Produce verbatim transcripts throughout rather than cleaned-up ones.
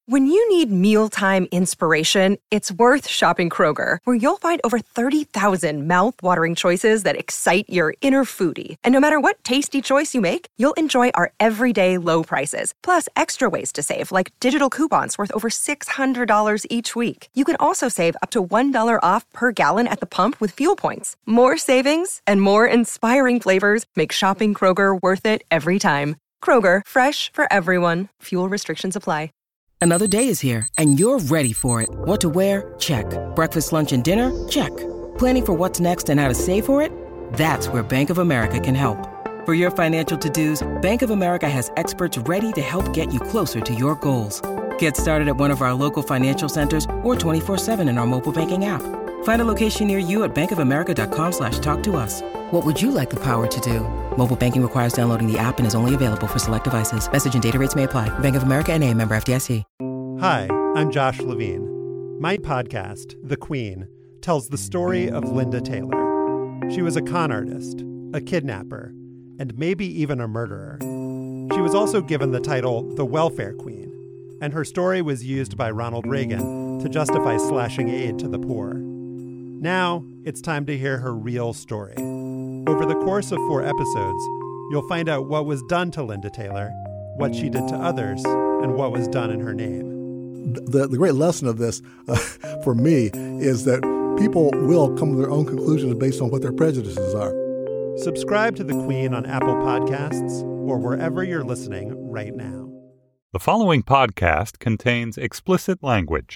When you need mealtime inspiration, it's worth shopping Kroger, where you'll find over thirty thousand mouth-watering choices that excite your inner foodie. And no matter what tasty choice you make, you'll enjoy our everyday low prices, plus extra ways to save, like digital coupons worth over six hundred dollars each week. You can also save up to one dollar off per gallon at the pump with fuel points. More savings and more inspiring flavors make shopping Kroger worth it every time. Kroger, fresh for everyone. Fuel restrictions apply. Another day is here, and you're ready for it. What to wear? Check. Breakfast, lunch, and dinner? Check. Planning for what's next and how to save for it? That's where Bank of America can help. For your financial to-dos, Bank of America has experts ready to help get you closer to your goals. Get started at one of our local financial centers or twenty-four seven in our mobile banking app. Find a location near you at bankofamerica.com slash talk to us. What would you like the power to do? Mobile banking requires downloading the app and is only available for select devices. Message and data rates may apply. Bank of America N A, member F D I C. Hi, I'm Josh Levine. My podcast, The Queen, tells the story of Linda Taylor. She was a con artist, a kidnapper, and maybe even a murderer. She was also given the title the Welfare Queen, and her story was used by Ronald Reagan to justify slashing aid to the poor. Now, it's time to hear her real story. Over the course of four episodes, you'll find out what was done to Linda Taylor, what she did to others, and what was done in her name. The, the great lesson of this, uh, for me, is that people will come to their own conclusions based on what their prejudices are. Subscribe to The Queen on Apple Podcasts or wherever you're listening right now. The following podcast contains explicit language.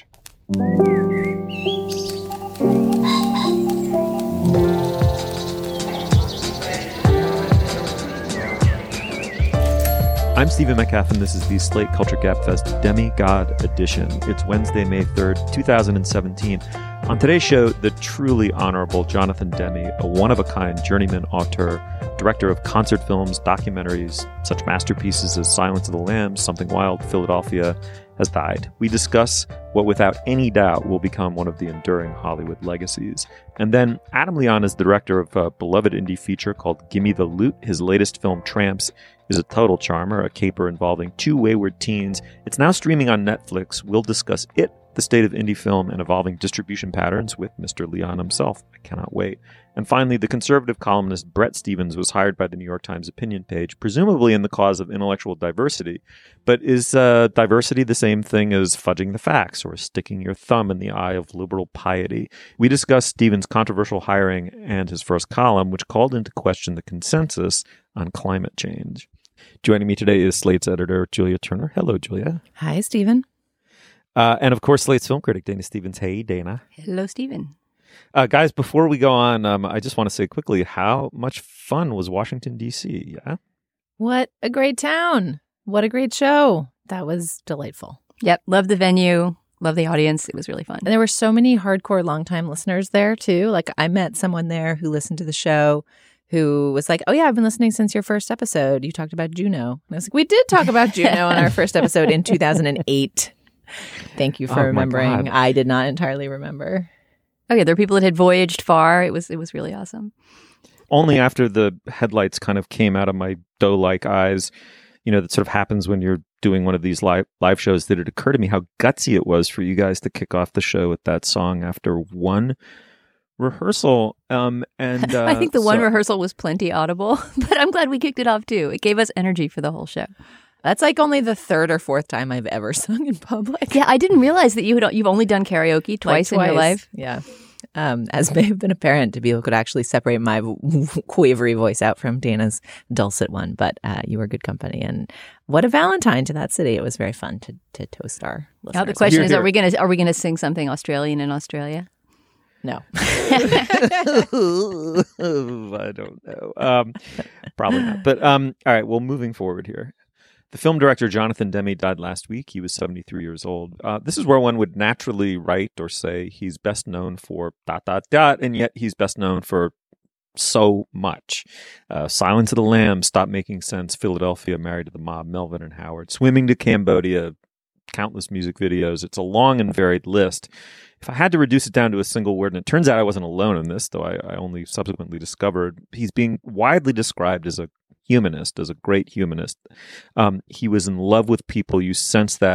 I'm Stephen Metcalf, and this is the Slate Culture Gabfest Demigod Edition. It's Wednesday, May third, twenty seventeen. On today's show, the truly honorable Jonathan Demme, a one-of-a-kind journeyman auteur, director of concert films, documentaries, such masterpieces as Silence of the Lambs, Something Wild, Philadelphia, has died. We discuss what without any doubt will become one of the enduring Hollywood legacies. And then Adam Leon is the director of a beloved indie feature called Gimme the Loot. His latest film, Tramps, is a total charmer, a caper involving two wayward teens. It's now streaming on Netflix. We'll discuss it, the state of indie film, and evolving distribution patterns with Mister Leon himself. I cannot wait. And finally, the conservative columnist Bret Stephens was hired by the New York Times opinion page, presumably in the cause of intellectual diversity. But is uh, diversity the same thing as fudging the facts or sticking your thumb in the eye of liberal piety? We discuss Stephens' controversial hiring and his first column, which called into question the consensus on climate change. Joining me today is Slate's editor, Julia Turner. Hello, Julia. Hi, Stephen. Uh, and of course, Slate's film critic, Dana Stevens. Hey, Dana. Hello, Stephen. Uh, guys, before we go on, um, I just want to say quickly, how much fun was Washington, D C? Yeah? What a great town. What a great show. That was delightful. Yep. Love the venue. Love the audience. It was really fun. And there were so many hardcore longtime listeners there, too. Like, I met someone there who listened to the show who was like, oh, yeah, I've been listening since your first episode. You talked about Juno. And I was like, we did talk about Juno in our first episode in two thousand eight. Thank you for Oh, remembering. I did not entirely remember. Oh, yeah, there were people that had voyaged far. It was it was really awesome. Only after the headlights kind of came out of my doe-like eyes, you know, that sort of happens when you're doing one of these live live shows, that it occurred to me how gutsy it was for you guys to kick off the show with that song after one rehearsal. Um, and uh, I think the one so, rehearsal was plenty audible, but I'm glad we kicked it off too. It gave us energy for the whole show. That's like only the third or fourth time I've ever sung in public. Yeah, I didn't realize that you had you've only done karaoke twice, like twice. in your life. Yeah. Um, as may have been apparent to people who could actually separate my quavery voice out from Dana's dulcet one. But uh, you were good company. And what a Valentine to that city. It was very fun to to toast our listeners. Now the question Here, is, here. are we going to are we going to sing something Australian in Australia? No. I don't know. Um, probably not. But um, all right, well, moving forward here. The film director Jonathan Demme died last week. He was seventy-three years old. Uh, this is where one would naturally write or say he's best known for dot, dot, dot, and yet he's best known for so much. Uh, Silence of the Lambs, Stop Making Sense, Philadelphia, Married to the Mob, Melvin and Howard, Swimming to Cambodia, countless music videos. It's a long and varied list. If I had to reduce it down to a single word, and it turns out I wasn't alone in this, though I, I only subsequently discovered, he's being widely described as a humanist, as a great humanist. Um, he was in love with people. You sense that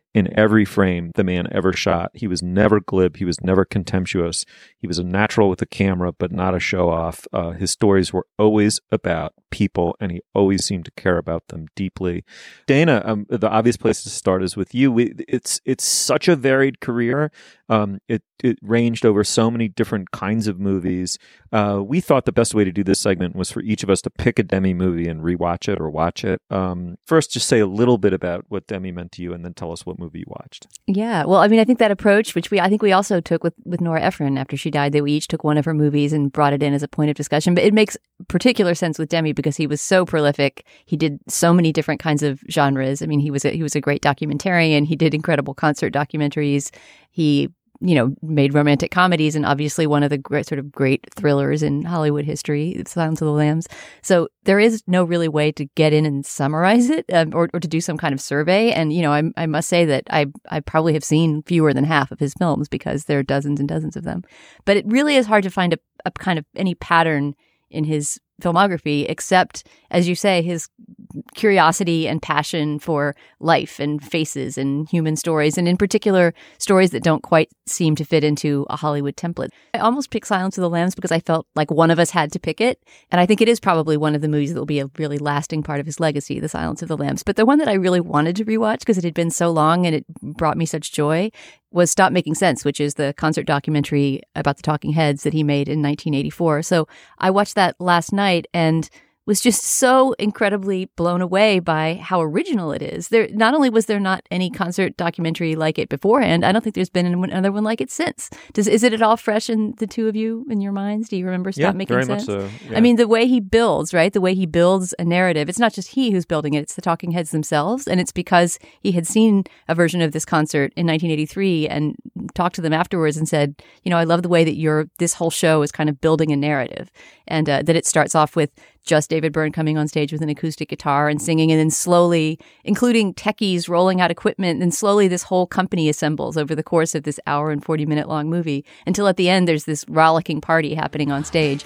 in every frame the man ever shot. He was never glib. He was never contemptuous. He was a natural with a camera, but not a show-off. Uh, his stories were always about people, and he always seemed to care about them deeply. Dana, um, the obvious place to start is with you. We, it's it's such a varied career. Um, it it ranged over so many different kinds of movies. Uh, we thought the best way to do this segment was for each of us to pick a Demi movie and rewatch it or watch it. Um, first, just say a little bit about what Demi meant to you, and then tell us what movie you watched. Yeah, well, I mean, I think that approach, which we I think we also took with, with Nora Ephron after she died, that we each took one of her movies and brought it in as a point of discussion. But it makes particular sense with Demi because he was so prolific. He did so many different kinds of genres. I mean, he was a, he was a great documentarian. He did incredible concert documentaries. He you know, made romantic comedies, and obviously one of the great, sort of great thrillers in Hollywood history, Silence of the Lambs. So there is no really way to get in and summarize it, um, or, or to do some kind of survey. And, you know, I, I must say that I, I probably have seen fewer than half of his films because there are dozens and dozens of them. But it really is hard to find a, a kind of any pattern in his filmography, except, as you say, his curiosity and passion for life and faces and human stories, and in particular, stories that don't quite seem to fit into a Hollywood template. I almost picked Silence of the Lambs because I felt like one of us had to pick it, and I think it is probably one of the movies that will be a really lasting part of his legacy, The Silence of the Lambs. But the one that I really wanted to rewatch, because it had been so long and it brought me such joy, was Stop Making Sense, which is the concert documentary about the Talking Heads that he made in nineteen eighty-four. So I watched that last night and was just so incredibly blown away by how original it is. There, not only was there not any concert documentary like it beforehand, I don't think there's been another one like it since. Does is it at all fresh in the two of you, in your minds? Do you remember Stop yeah, Making very Sense? Much so. Yeah. I mean, the way he builds, right? The way he builds a narrative. It's not just he who's building it, it's the Talking Heads themselves. And it's because he had seen a version of this concert in nineteen eighty-three and talked to them afterwards and said, you know, I love the way that you're, this whole show is kind of building a narrative. And uh, that it starts off with just David Byrne coming on stage with an acoustic guitar and singing, and then slowly, including techies rolling out equipment, and then slowly this whole company assembles over the course of this hour and forty minute long movie until at the end there's this rollicking party happening on stage.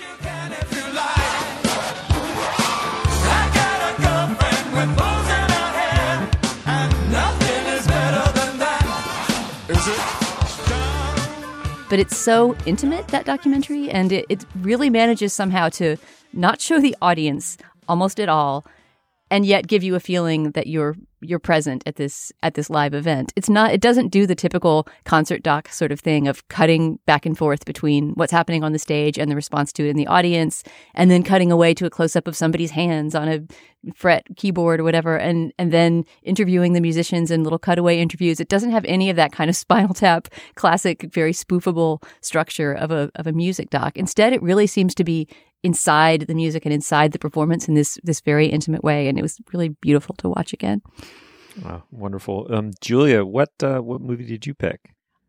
But it's so intimate, that documentary, and it, it really manages somehow to not show the audience almost at all, and yet give you a feeling that you're you're present at this at this live event. It's not. It doesn't do the typical concert doc sort of thing of cutting back and forth between what's happening on the stage and the response to it in the audience, and then cutting away to a close up of somebody's hands on a fret keyboard or whatever, and and then interviewing the musicians in little cutaway interviews. It doesn't have any of that kind of Spinal Tap classic, very spoofable structure of a of a music doc. Instead, it really seems to be inside the music and inside the performance in this this very intimate way, and it was really beautiful to watch again. Wow, wonderful. Um, Julia, what uh, what movie did you pick?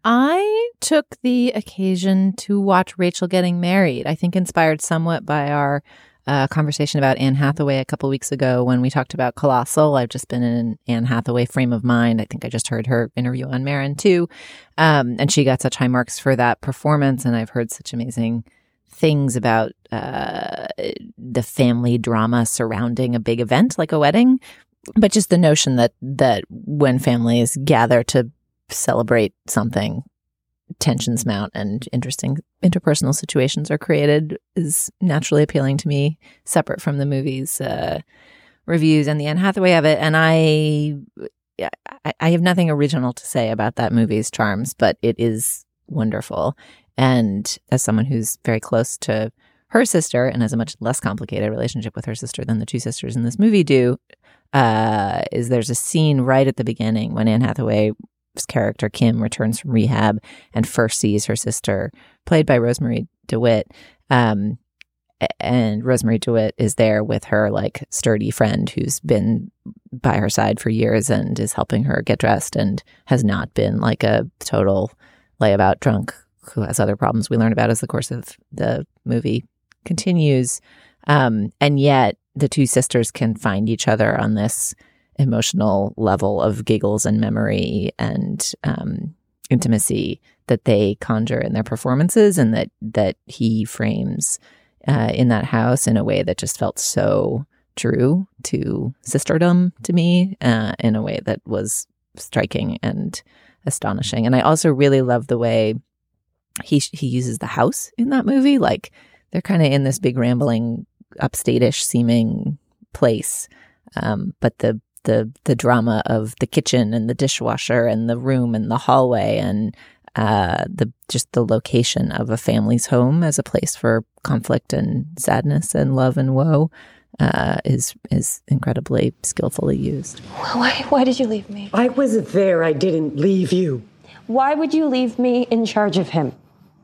I took the occasion to watch Rachel Getting Married. I think inspired somewhat by our uh, conversation about Anne Hathaway a couple weeks ago when we talked about Colossal. I've just been in an Anne Hathaway frame of mind. I think I just heard her interview on Maron too, um, and she got such high marks for that performance. And I've heard such amazing things about uh, the family drama surrounding a big event like a wedding. But just the notion that that when families gather to celebrate something, tensions mount and interesting interpersonal situations are created is naturally appealing to me, separate from the movie's uh, reviews and the Anne Hathaway of it. And I, I have nothing original to say about that movie's charms, but it is wonderful. And as someone who's very close to her sister and has a much less complicated relationship with her sister than the two sisters in this movie do, Uh, is there's a scene right at the beginning when Anne Hathaway's character Kim returns from rehab and first sees her sister, played by Rosemary DeWitt. Um, and Rosemary DeWitt is there with her like sturdy friend who's been by her side for years and is helping her get dressed and has not been like a total layabout drunk who has other problems we learn about as the course of the movie continues. Um, and yet the two sisters can find each other on this emotional level of giggles and memory and um, intimacy that they conjure in their performances, and that that he frames uh, in that house in a way that just felt so true to sisterdom to me, uh, in a way that was striking and astonishing. And I also really love the way he he uses the house in that movie. Like they're kind of in this big rambling upstate-ish seeming place, um, but the the the drama of the kitchen and the dishwasher and the room and the hallway and uh, the just the location of a family's home as a place for conflict and sadness and love and woe uh, is is incredibly skillfully used. Why why did you leave me? I wasn't there. I didn't leave you. Why would you leave me in charge of him?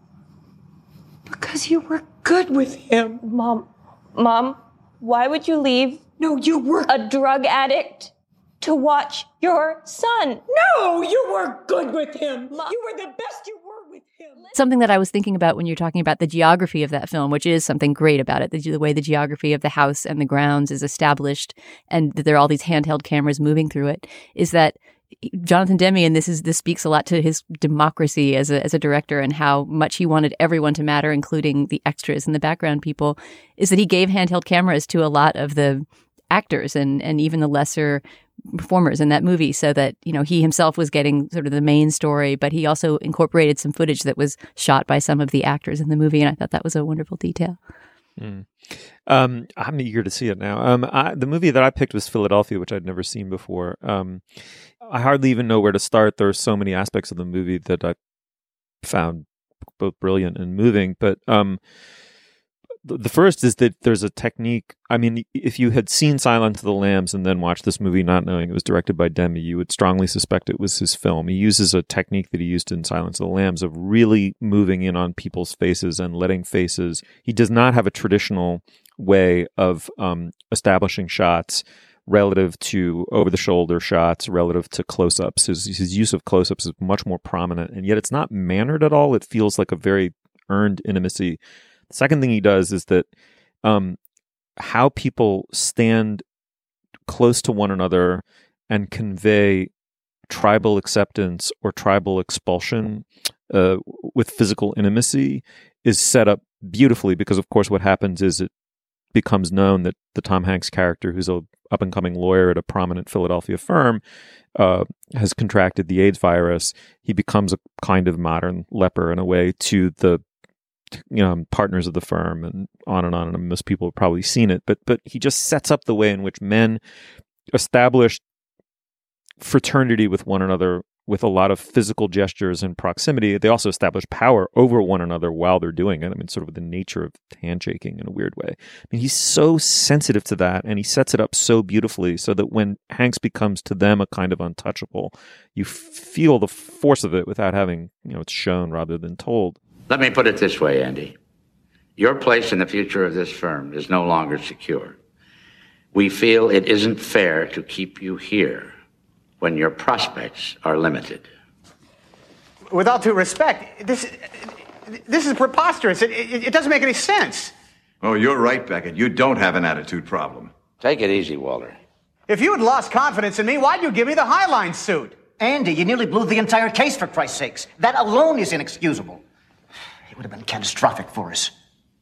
Because you were good with him. Mom, Mom, why would you leave? No, you were a drug addict to watch your son. No, you were good with him. Mom. You were the best you were with him. Something that I was thinking about when you're talking about the geography of that film, which is something great about it, the, the way the geography of the house and the grounds is established and there are all these handheld cameras moving through it, is that Jonathan Demme, and this is this speaks a lot to his democracy as a as a director and how much he wanted everyone to matter, including the extras and the background people, is that he gave handheld cameras to a lot of the actors and and even the lesser performers in that movie, so that, you know, he himself was getting sort of the main story, but he also incorporated some footage that was shot by some of the actors in the movie, and I thought that was a wonderful detail. Mm. Um, I'm eager to see it now. Um, I, the movie that I picked was Philadelphia, which I'd never seen before. Um, I hardly even know where to start. There are so many aspects of the movie that I found both brilliant and moving. But um, the, the first is that there's a technique. I mean, if you had seen Silence of the Lambs and then watched this movie not knowing it was directed by Demme, you would strongly suspect it was his film. He uses a technique that he used in Silence of the Lambs of really moving in on people's faces and letting faces. He does not have a traditional way of um, establishing shots relative to over-the-shoulder shots, relative to close-ups. His, his use of close-ups is much more prominent, and yet it's not mannered at all. It feels like a very earned intimacy. The second thing he does is that um, how people stand close to one another and convey tribal acceptance or tribal expulsion uh, with physical intimacy is set up beautifully, because, of course, what happens is it becomes known that the Tom Hanks character, who's a up-and-coming lawyer at a prominent Philadelphia firm, uh, has contracted the AIDS virus. He becomes a kind of modern leper in a way to the you know partners of the firm, and on and on. And most people have probably seen it, but but he just sets up the way in which men establish fraternity with one another with a lot of physical gestures and proximity. They also establish power over one another while they're doing it. I mean, sort of the nature of handshaking in a weird way. I mean, he's so sensitive to that, and he sets it up so beautifully so that when Hanks becomes to them a kind of untouchable, you feel the force of it without having, you know, it's shown rather than told. Let me put it this way, Andy. Your place in the future of this firm is no longer secure. We feel it isn't fair to keep you here when your prospects are limited. With all due respect, this this is preposterous. It, it, it doesn't make any sense. Oh, you're right, Beckett. You don't have an attitude problem. Take it easy, Walter. If you had lost confidence in me, why'd you give me the Highline suit? Andy, you nearly blew the entire case, for Christ's sakes. That alone is inexcusable. It would have been catastrophic for us.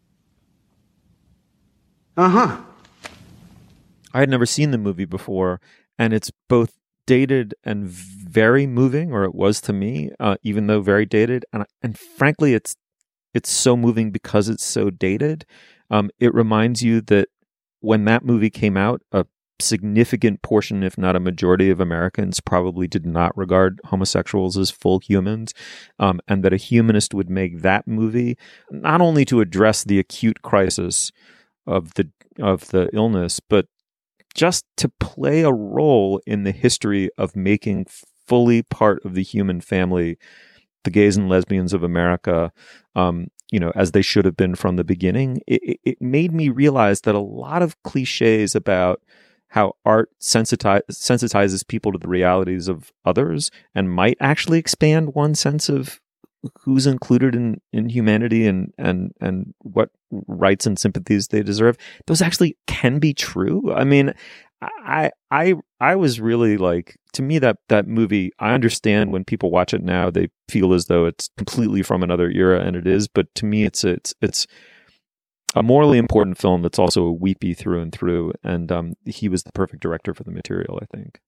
Uh-huh. I had never seen the movie before, and it's both dated and very moving, or it was to me, uh, even though very dated. And and frankly, it's it's so moving because it's so dated. Um, it reminds you that when that movie came out, a significant portion, if not a majority of Americans probably did not regard homosexuals as full humans, um, and that a humanist would make that movie not only to address the acute crisis of the of the illness, but just to play a role in the history of making fully part of the human family the gays and lesbians of America, um, you know, as they should have been from the beginning. It, it made me realize that a lot of cliches about how art sensitize, sensitizes people to the realities of others and might actually expand one's sense of who's included in, in humanity and, and, and what rights and sympathies they deserve. Those actually can be true. I mean, I, I, I was really like, to me, that, that movie, I understand when people watch it now, they feel as though it's completely from another era, and it is, but to me, it's, it's, it's a morally important film that's also a weepy through and through. And, um, he was the perfect director for the material, I think.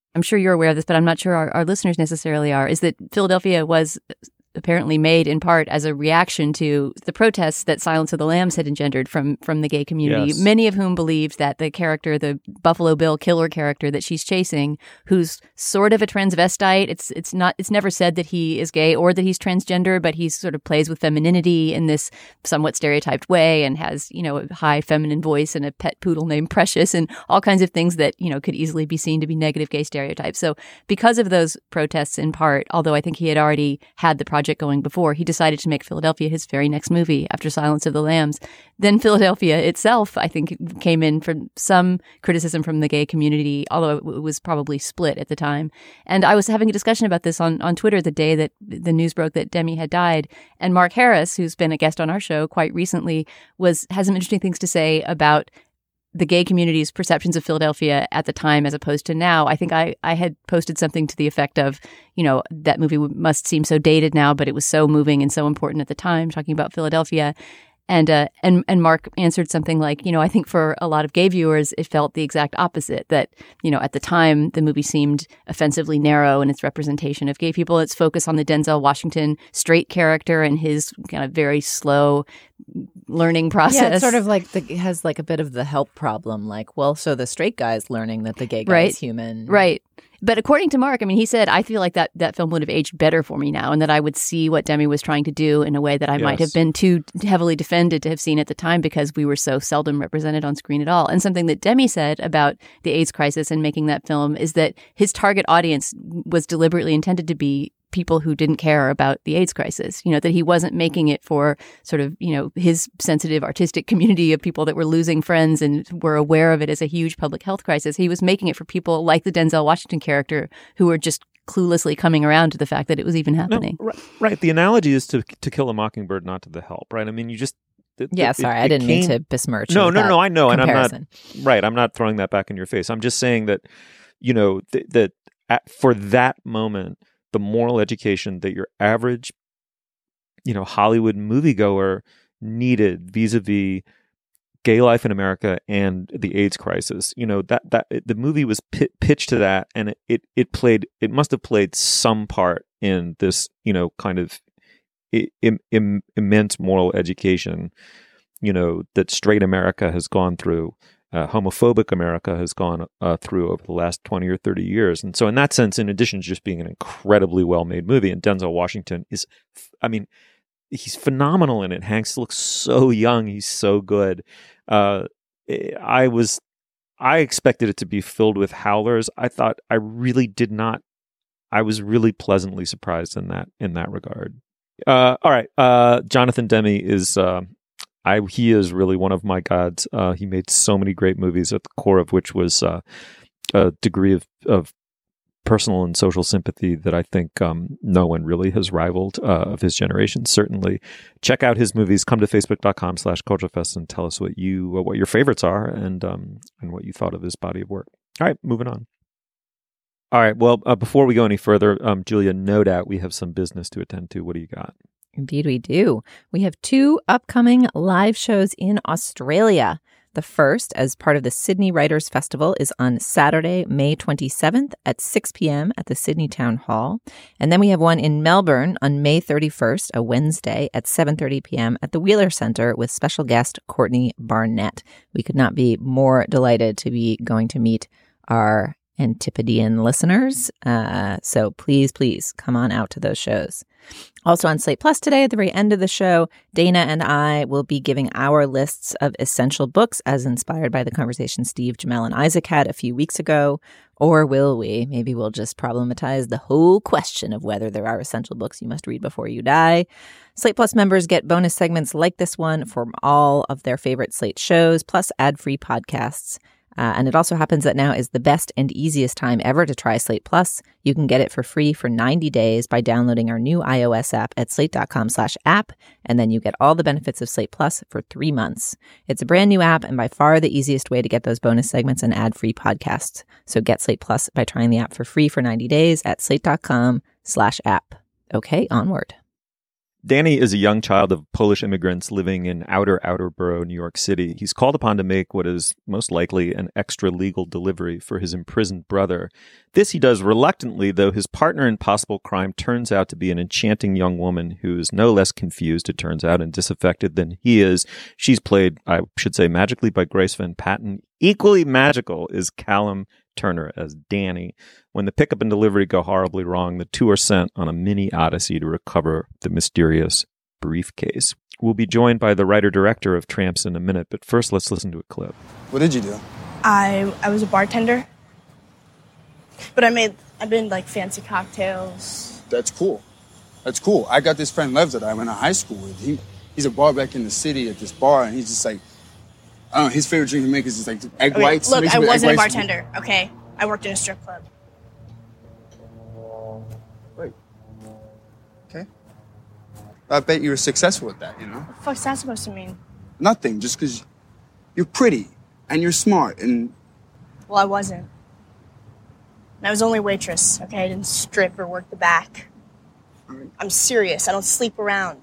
I'm sure you're aware of this, but I'm not sure our, our listeners necessarily are, is that Philadelphia was apparently made in part as a reaction to the protests that Silence of the Lambs had engendered from from the gay community, Yes. many of whom believed that the character, the Buffalo Bill killer character that she's chasing, who's sort of a transvestite, it's it's not it's never said that he is gay or that he's transgender, but he sort of plays with femininity in this somewhat stereotyped way and has, you know, a high feminine voice and a pet poodle named Precious and all kinds of things that, you know, could easily be seen to be negative gay stereotypes. So because of those protests in part, although I think he had already had the project going before, he decided to make Philadelphia his very next movie after Silence of the Lambs. Then Philadelphia itself, I think, came in from some criticism from the gay community, although it was probably split at the time. And I was having a discussion about this on, on Twitter the day that the news broke that Demi had died. And Mark Harris, who's been a guest on our show quite recently, was has some interesting things to say about the gay community's perceptions of Philadelphia at the time as opposed to now. I think I, I had posted something to the effect of, you know, that movie must seem so dated now, but it was so moving and so important at the time, talking about Philadelphia. And uh, and and Mark answered something like, you know, I think for a lot of gay viewers, it felt the exact opposite, that, you know, at the time, the movie seemed offensively narrow in its representation of gay people. Its focus on the Denzel Washington straight character and his kind of very slow learning process. Yeah, it's sort of like the, it has like a bit of the help problem. Like, well, so the straight guy's learning that the gay guy right. is human. Right. But according to Mark, I mean, he said, I feel like that, that film would have aged better for me now and that I would see what Demi was trying to do in a way that I Yes. might have been too heavily defended to have seen at the time because we were so seldom represented on screen at all. And something that Demi said about the AIDS crisis and making that film is that his target audience was deliberately intended to be people who didn't care about the AIDS crisis, you know, that he wasn't making it for sort of, you know, his sensitive artistic community of people that were losing friends and were aware of it as a huge public health crisis. He was making it for people like the Denzel Washington character who were just cluelessly coming around to the fact that it was even happening. No, right, right. The analogy is to To Kill a Mockingbird, not To the Help, right? I mean, you just... It, yeah, it, sorry, it, I didn't came... mean to besmirch. No, no, no, I know. Comparison. And I'm not... Right, I'm not throwing that back in your face. I'm just saying that, you know, th- that at, for that moment, the moral education that your average, you know, Hollywood moviegoer needed vis-a-vis gay life in America and the AIDS crisis. You know, that that the movie was p- pitched to that, and it, it it played. It must have played some part in this, you know, kind of Im- im- immense moral education, you know, that straight America has gone through. Uh, homophobic America has gone uh, through over the last twenty or thirty years. And so in that sense, in addition to just being an incredibly well-made movie, and Denzel Washington is, I mean, he's phenomenal in it. Hanks looks so young. He's so good. Uh, I was, I expected it to be filled with howlers. I thought I really did not. I was really pleasantly surprised in that, in that regard. Uh, all right. Uh, Jonathan Demme is, uh, I, he is really one of my gods. Uh, he made so many great movies, at the core of which was uh, a degree of, of personal and social sympathy that I think um, no one really has rivaled uh, of his generation. Certainly, check out his movies. Come to facebook dot com slash culture fest and tell us what you what your favorites are and um, and what you thought of his body of work. All right, moving on. All right. Well, uh, before we go any further, um, Julia, no doubt we have some business to attend to. What do you got? Indeed, we do. We have two upcoming live shows in Australia. The first, as part of the Sydney Writers' Festival, is on Saturday, May twenty-seventh at six p.m. at the Sydney Town Hall. And then we have one in Melbourne on May thirty-first, a Wednesday, at seven thirty p.m. at the Wheeler Centre with special guest Courtney Barnett. We could not be more delighted to be going to meet our Antipodean listeners. Uh, so please, please come on out to those shows. Also on Slate Plus today, at the very end of the show, Dana and I will be giving our lists of essential books as inspired by the conversation Steve, Jamel, and Isaac had a few weeks ago. Or will we? Maybe we'll just problematize the whole question of whether there are essential books you must read before you die. Slate Plus members get bonus segments like this one from all of their favorite Slate shows, plus ad-free podcasts. Uh, and it also happens that now is the best and easiest time ever to try Slate Plus. You can get it for free for ninety days by downloading our new iOS app at slate dot com slash app, and then you get all the benefits of Slate Plus for three months. It's a brand new app and by far the easiest way to get those bonus segments and ad-free podcasts. So get Slate Plus by trying the app for free for ninety days at slate dot com slash app. Okay, onward. Danny is a young child of Polish immigrants living in outer, outer borough, New York City. He's called upon to make what is most likely an extra-legal delivery for his imprisoned brother. This he does reluctantly, though his partner in possible crime turns out to be an enchanting young woman who is no less confused, it turns out, and disaffected than he is. She's played, I should say, magically by Grace Van Patten. Equally magical is Callum Turner as Danny. When the pickup and delivery go horribly wrong, the two are sent on a mini odyssey to recover the mysterious briefcase. We'll be joined by the writer-director of Tramps in a minute, but first let's listen to a clip. What did you do? I I was a bartender, but I made I made like fancy cocktails. That's cool. That's cool. I got this friend Lev that I went to high school with. He he's a bar back in the city at this bar, and he's just like, I don't know, his favorite drink he makes is just like egg Okay, whites. look, Makes I it with egg wasn't a whites. bartender. Okay, I worked in a strip club. Wait. Okay. I bet you were successful at that, you know? What the fuck's that supposed to mean? Nothing, just because you're pretty and you're smart and... Well, I wasn't. And I was only a waitress, okay? I didn't strip or work the back. I'm serious. I don't sleep around.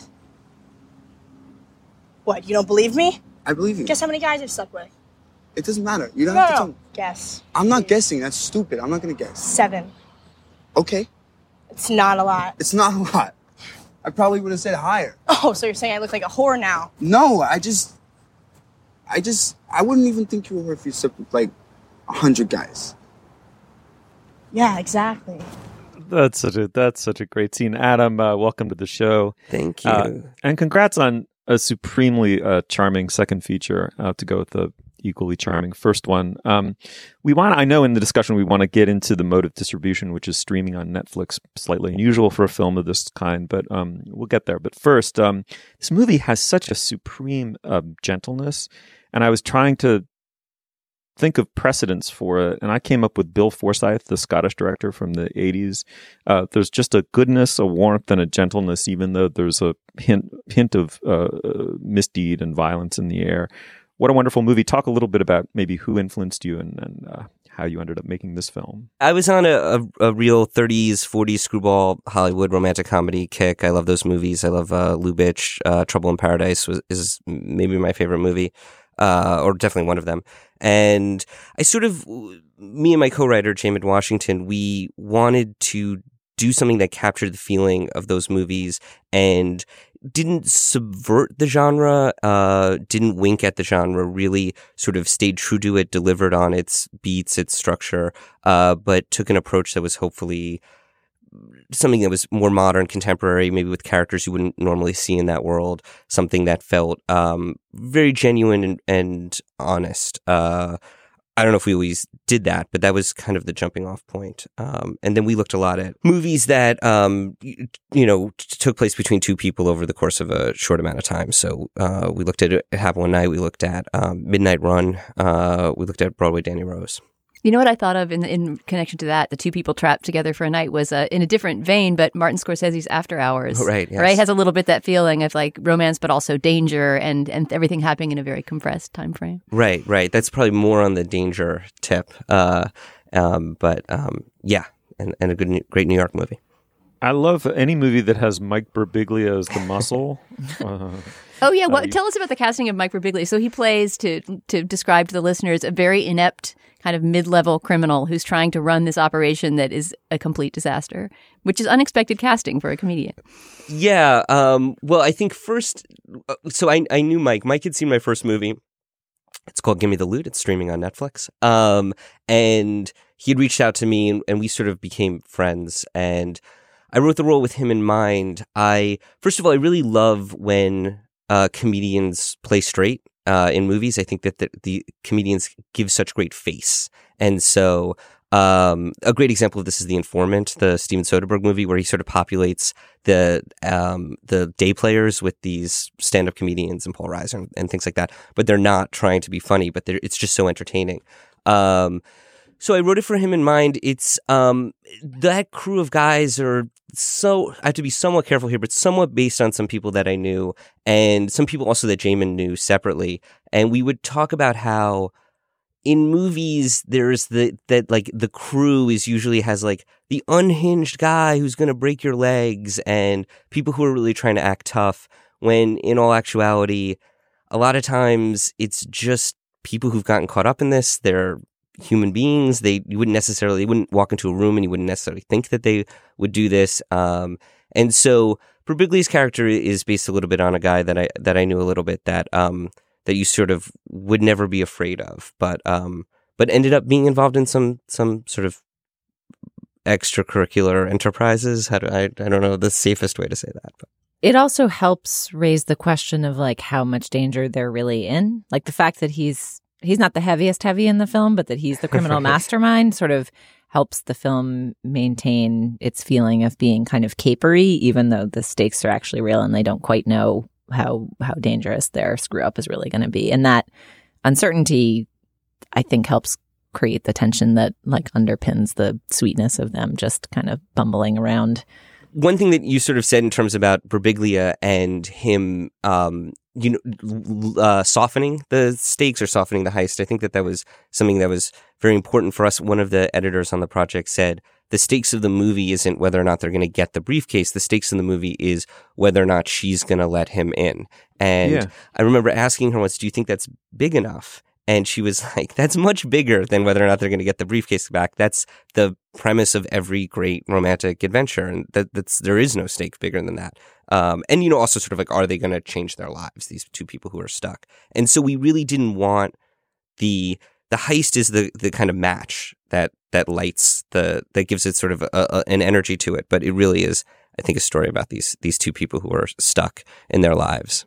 What, you don't believe me? I believe you. Guess how many guys I've slept with? It doesn't matter. You don't no, have to no, tell no. me. Guess. I'm not guessing. That's stupid. I'm not going to guess. Seven. Okay. It's not a lot. It's not a lot. I probably would have said higher. Oh, so you're saying I look like a whore now? No, I just... I just... I wouldn't even think you were if you slept with, like, a hundred guys. Yeah, exactly. That's such a that's such a great scene. Adam, uh, welcome to the show. Thank you. Uh, and congrats on a supremely uh, charming second feature uh, to go with the equally charming first one. Um, we want, I know in the discussion we want to get into the mode of distribution, which is streaming on Netflix, slightly unusual for a film of this kind, but um, we'll get there. But first, um, this movie has such a supreme uh, gentleness, and I was trying to think of precedents for it, and I came up with Bill Forsyth, the Scottish director from the eighties. Uh, there's just a goodness, a warmth, and a gentleness, even though there's a hint hint of uh, misdeed and violence in the air. What a wonderful movie. Talk a little bit about maybe who influenced you and, and uh, how you ended up making this film. I was on a, a, a real thirties, forties screwball Hollywood romantic comedy kick. I love those movies. I love uh, Lubitsch. Uh, Trouble in Paradise was, is maybe my favorite movie. Uh, or definitely one of them. And I sort of, me and my co-writer, Jamin Washington, we wanted to do something that captured the feeling of those movies and didn't subvert the genre, uh, didn't wink at the genre, really sort of stayed true to it, delivered on its beats, its structure, uh, but took an approach that was hopefully something that was more modern, contemporary, maybe with characters you wouldn't normally see in that world, something that felt um, very genuine and, and honest. Uh, I don't know if we always did that, but that was kind of the jumping off point. Um, and then we looked a lot at movies that, um, you, you know, t- took place between two people over the course of a short amount of time. So uh, we looked at It Happened One Night, we looked at um, Midnight Run, uh, we looked at Broadway Danny Rose. You know what I thought of in in connection to that? The two people trapped together for a night was uh, in a different vein, but Martin Scorsese's After Hours. Oh, right, yes. Right? Has a little bit that feeling of like romance, but also danger and, and everything happening in a very compressed time frame. Right, right. That's probably more on the danger tip. Uh, um, but um, yeah, and, and a good, great New York movie. I love any movie that has Mike Birbiglia as the muscle. uh, Oh yeah, what, uh, tell us about the casting of Mike Birbiglia. So he plays, to to describe to the listeners, a very inept kind of mid-level criminal who's trying to run this operation that is a complete disaster, which is unexpected casting for a comedian. Yeah, um, well, I think first, so I I knew Mike. Mike had seen my first movie. It's called Gimme the Loot. It's streaming on Netflix. Um, and he had reached out to me, and, and we sort of became friends. And I wrote the role with him in mind. I first of all, I really love when Uh, comedians play straight uh, in movies. I think that the, the comedians give such great face. And so um, a great example of this is The Informant, the Steven Soderbergh movie, where he sort of populates the um, the day players with these stand-up comedians and Paul Reiser and, and things like that. But they're not trying to be funny, but it's just so entertaining. Um, so I wrote it for him in mind. It's um, that crew of guys are so, I have to be somewhat careful here, but somewhat based on some people that I knew and some people also that Jamin knew separately. And we would talk about how in movies, there's the that like the crew is usually has like the unhinged guy who's going to break your legs and people who are really trying to act tough. When in all actuality, a lot of times it's just people who've gotten caught up in this. They're human beings. They you wouldn't necessarily you wouldn't walk into a room and you wouldn't necessarily think that they would do this. Um, and so Birbiglia's character is based a little bit on a guy that I that I knew a little bit that um. that you sort of would never be afraid of, but um, but ended up being involved in some some sort of extracurricular enterprises. How do I? I don't know the safest way to say that. But. It also helps raise the question of like how much danger they're really in. Like the fact that he's he's not the heaviest heavy in the film, but that he's the criminal mastermind sort of helps the film maintain its feeling of being kind of capery, even though the stakes are actually real and they don't quite know how how dangerous their screw up is really going to be. And that uncertainty, I think, helps create the tension that like underpins the sweetness of them just kind of bumbling around. One thing that you sort of said in terms about Birbiglia and him, um, you know, uh, softening the stakes or softening the heist, I think that that was something that was very important for us. One of the editors on the project said, the stakes of the movie isn't whether or not they're going to get the briefcase. The stakes in the movie is whether or not she's going to let him in. And yeah. I remember asking her once, do you think that's big enough? And she was like, that's much bigger than whether or not they're going to get the briefcase back. That's the premise of every great romantic adventure. And that, that's there is no stake bigger than that. Um, and, you know, also sort of like, are they going to change their lives, these two people who are stuck? And so we really didn't want the the heist is the the kind of match that that lights the that gives it sort of a, a, an energy to it. But it really is, I think, a story about these these two people who are stuck in their lives.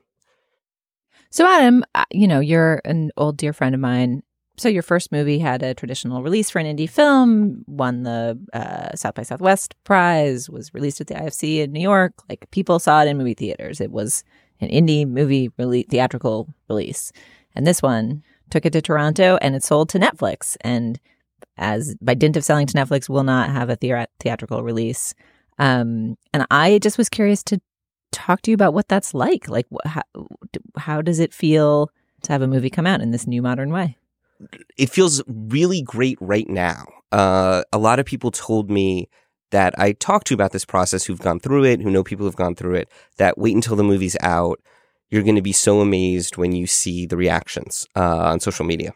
So, Adam, you know, you're an old dear friend of mine. So your first movie had a traditional release for an indie film, won the uh, South by Southwest prize, was released at the I F C in New York. Like, people saw it in movie theaters. It was an indie movie rele- theatrical release. And this one took it to Toronto and it sold to Netflix. And as by dint of selling to Netflix, will not have a thea- theatrical release. Um, and I just was curious to talk to you about what that's like. Like, wh- how, how does it feel to have a movie come out in this new modern way? It feels really great right now. Uh, a lot of people told me that I talked to about this process who've gone through it, who know people who've gone through it, that wait until the movie's out. You're going to be so amazed when you see the reactions uh, on social media.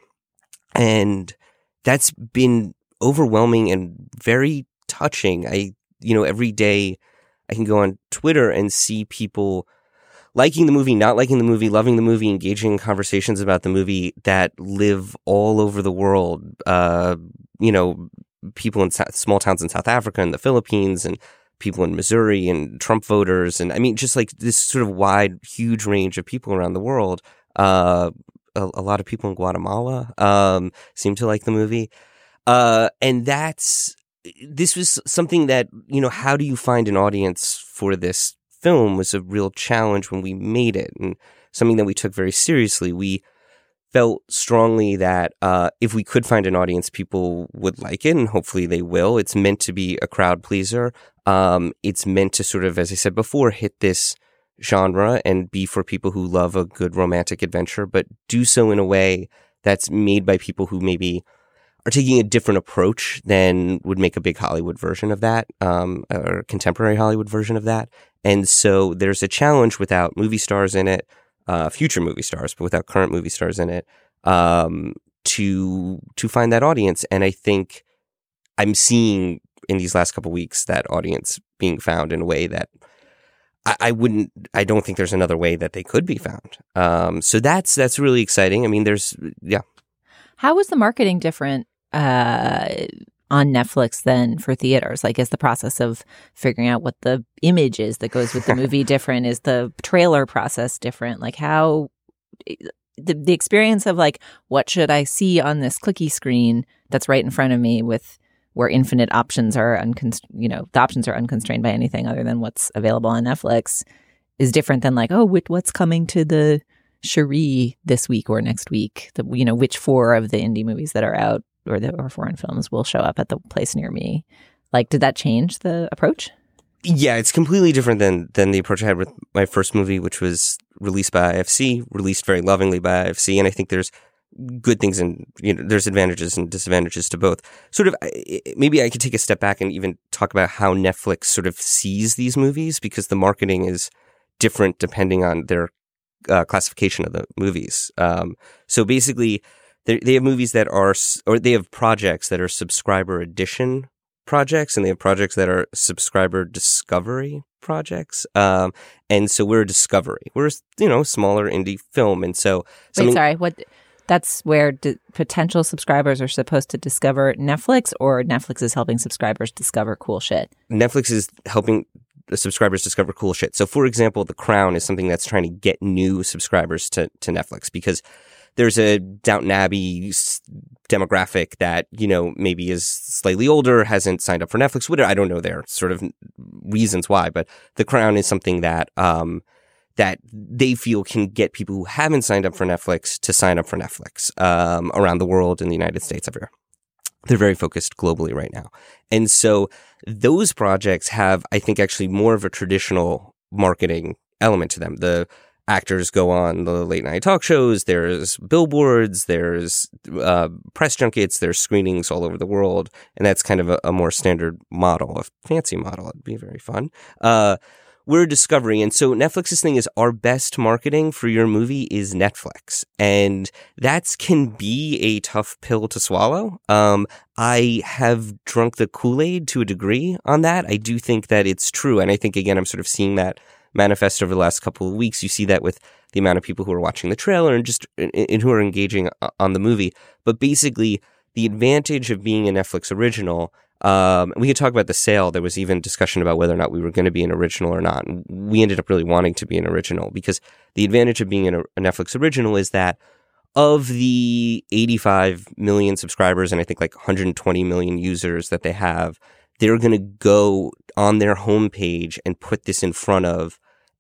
And that's been overwhelming and very touching. I, you know, every day I can go on Twitter and see people liking the movie, not liking the movie, loving the movie, engaging in conversations about the movie that live all over the world. Uh, you know, people in sa- small towns in South Africa and the Philippines, and people in Missouri, and Trump voters. And I mean, just like this sort of wide, huge range of people around the world. Uh, a, a lot of people in Guatemala um, seem to like the movie. Uh, and that's, this was something that, you know, how do you find an audience for this film was a real challenge when we made it, and something that we took very seriously. We felt strongly that uh, if we could find an audience, people would like it, and hopefully they will. It's meant to be a crowd pleaser. Um, it's meant to sort of, as I said before, hit this genre and be for people who love a good romantic adventure, but do so in a way that's made by people who maybe are taking a different approach than would make a big Hollywood version of that, um, or a contemporary Hollywood version of that. And so there's a challenge without movie stars in it, uh, future movie stars, but without current movie stars in it, um, to to find that audience. And I think I'm seeing in these last couple of weeks that audience being found in a way that I, I wouldn't, I don't think there's another way that they could be found. Um, so that's that's really exciting. I mean, there's, yeah. How was the marketing different uh, on Netflix than for theaters? Like, is the process of figuring out what the image is that goes with the movie different? Is the trailer process different? Like, how the the experience of like, what should I see on this clicky screen that's right in front of me, with where infinite options are unconst- you know, the options are unconstrained by anything other than what's available on Netflix, is different than like, oh, what's coming to the Cherie this week or next week? The, you know, which four of the indie movies that are out or the or foreign films will show up at the place near me? Like, did that change the approach? Yeah, it's completely different than than the approach I had with my first movie, which was released by I F C, released very lovingly by I F C. And I think there's good things and, you know, there's advantages and disadvantages to both. Sort of, maybe I could take a step back and even talk about how Netflix sort of sees these movies, because the marketing is different depending on their uh, classification of the movies. Um, so basically, they they have movies that are, or they have projects that are subscriber edition projects, and they have projects that are subscriber discovery projects. Um, and so we're a discovery. We're, you know, smaller indie film. And so, wait, sorry, what? That's where d- potential subscribers are supposed to discover Netflix, or Netflix is helping subscribers discover cool shit? Netflix is helping the subscribers discover cool shit. So, for example, The Crown is something that's trying to get new subscribers to, to Netflix, because there's a Downton Abbey demographic that, you know, maybe is slightly older, hasn't signed up for Netflix. Whatever, I don't know their sort of reasons why, but The Crown is something that um, that they feel can get people who haven't signed up for Netflix to sign up for Netflix um, around the world, in the United States, everywhere. They're very focused globally right now. And so those projects have, I think, actually more of a traditional marketing element to them. The actors go on the late night talk shows, there's billboards, there's uh, press junkets, there's screenings all over the world. And that's kind of a, a more standard model, a fancy model. It'd be very fun. Uh, we're a discovery. And so Netflix's thing is, our best marketing for your movie is Netflix. And that can be a tough pill to swallow. Um, I have drunk the Kool-Aid to a degree on that. I do think that it's true. And I think, again, I'm sort of seeing that manifest over the last couple of weeks. You see that with the amount of people who are watching the trailer and just and who are engaging on the movie. But basically, the advantage of being a Netflix original, um, we could talk about the sale. There was even discussion about whether or not we were going to be an original or not. And we ended up really wanting to be an original, because the advantage of being a Netflix original is that of the eighty-five million subscribers and I think like one hundred twenty million users that they have, they're going to go on their homepage and put this in front of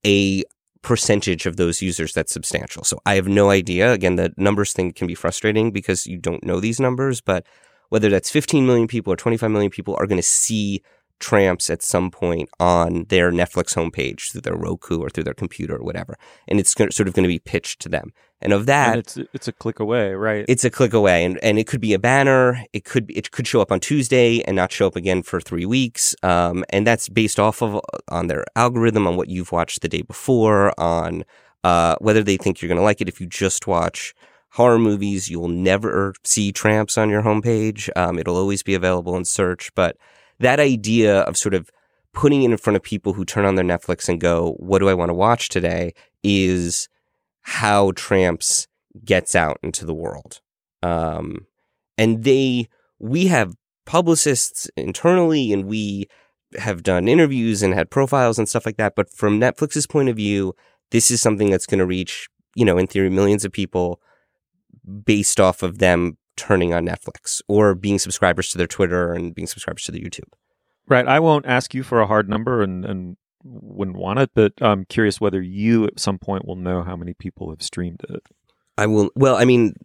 a percentage of those users that's substantial. So I have no idea. Again, the numbers thing can be frustrating because you don't know these numbers, but whether that's fifteen million people or twenty-five million people are going to see Tramps at some point on their Netflix homepage through their Roku or through their computer or whatever. And it's sort of going to be pitched to them. And of that, and it's it's a click away, right? It's a click away, and and it could be a banner. It could be, it could show up on Tuesday and not show up again for three weeks. Um, and that's based off of on their algorithm, on what you've watched the day before, on uh whether they think you're going to like it. If you just watch horror movies, you'll never see Tramps on your homepage. Um, it'll always be available in search, but that idea of sort of putting it in front of people who turn on their Netflix and go, what do I want to watch today, is how Tramps gets out into the world. Um, and they, we have publicists internally, and we have done interviews and had profiles and stuff like that. But from Netflix's point of view, this is something that's going to reach, you know, in theory, millions of people based off of them turning on Netflix or being subscribers to their Twitter and being subscribers to their YouTube. Right. I won't ask you for a hard number and, and wouldn't want it, but I'm curious whether you at some point will know how many people have streamed it. I will. Well, I mean,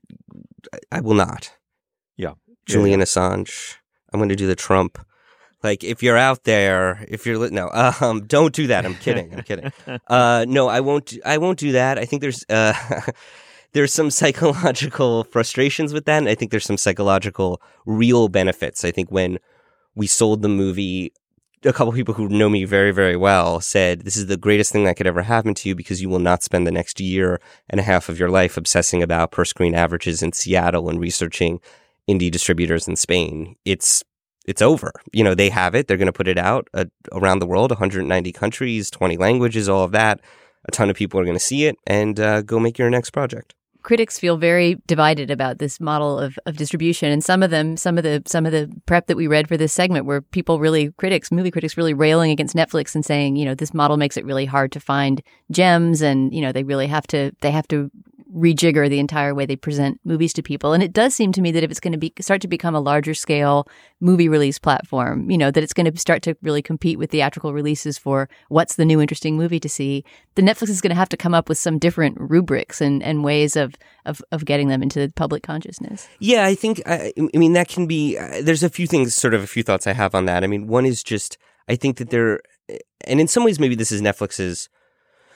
I will not. Yeah. Julian yeah. Assange. I'm going to do the Trump. Like, if you're out there, if you're li- no, um, don't do that. I'm kidding. I'm kidding. Uh, no, I won't. I won't do that. I think there's. Uh, There's some psychological frustrations with that, and I think there's some psychological real benefits. I think when we sold the movie, a couple people who know me very, very well said, this is the greatest thing that could ever happen to you, because you will not spend the next year and a half of your life obsessing about per-screen averages in Seattle and researching indie distributors in Spain. It's it's over. You know, they have it. They're going to put it out uh, around the world, one hundred ninety countries, twenty languages, all of that. A ton of people are going to see it, and uh, go make your next project. Critics feel very divided about this model of, of distribution, and some of them, some of the some of the prep that we read for this segment were people really critics, movie critics, really railing against Netflix and saying, you know, this model makes it really hard to find gems, and you know, they really have to they have to rejigger the entire way they present movies to people. And it does seem to me that if it's going to be start to become a larger scale movie release platform, you know, that it's going to start to really compete with theatrical releases for what's the new interesting movie to see, the Netflix is going to have to come up with some different rubrics and, and ways of, of, of getting them into the public consciousness. Yeah, I think, I, I mean, that can be, uh, there's a few things, sort of a few thoughts I have on that. I mean, one is just, I think that there, and in some ways maybe this is Netflix's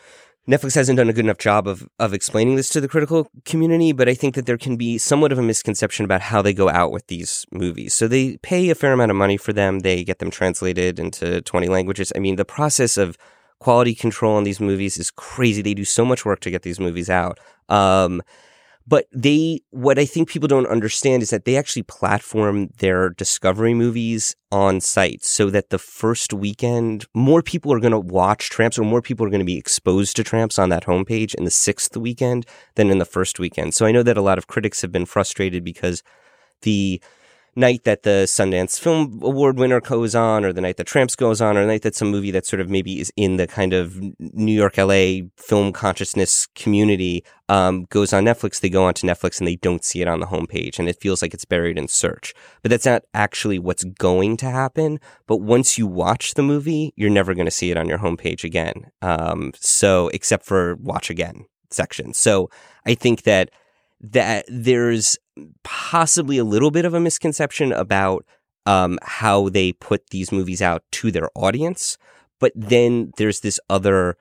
Netflix hasn't done a good enough job of of explaining this to the critical community, but I think that there can be somewhat of a misconception about how they go out with these movies. So they pay a fair amount of money for them. They get them translated into twenty languages. I mean, the process of quality control on these movies is crazy. They do so much work to get these movies out. Um, But they, what I think people don't understand is that they actually platform their Discovery movies on sites so that the first weekend, more people are going to watch Tramps, or more people are going to be exposed to Tramps on that homepage in the sixth weekend than in the first weekend. So I know that a lot of critics have been frustrated because the night that the Sundance Film Award winner goes on, or the night that Tramps goes on, or the night that some movie that sort of maybe is in the kind of New York, L A film consciousness community um, goes on Netflix, they go onto Netflix and they don't see it on the homepage, and it feels like it's buried in search. But that's not actually what's going to happen. But once you watch the movie, you're never going to see it on your homepage again. Um, so, except for watch again section. So I think that that there's possibly a little bit of a misconception about um, how they put these movies out to their audience. But then there's this other,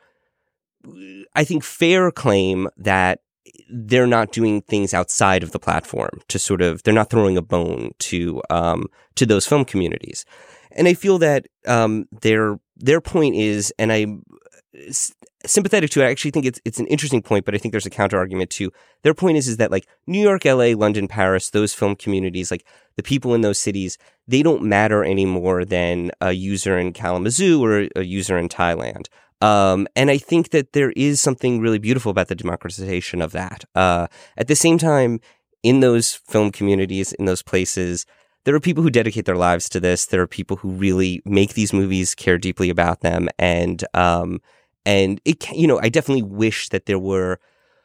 I think, fair claim that they're not doing things outside of the platform to sort of, they're not throwing a bone to um, to those film communities. And I feel that um, their their point is, and I'm sympathetic to it. I actually think it's it's an interesting point, but I think there's a counter argument too. Their point is is that like New York, L A, London, Paris, those film communities, like the people in those cities, they don't matter any more than a user in Kalamazoo or a user in Thailand. Um, and I think that there is something really beautiful about the democratization of that. Uh, at the same time, in those film communities, in those places, there are people who dedicate their lives to this. There are people who really make these movies, care deeply about them, and um, and it, you know, I definitely wish that there were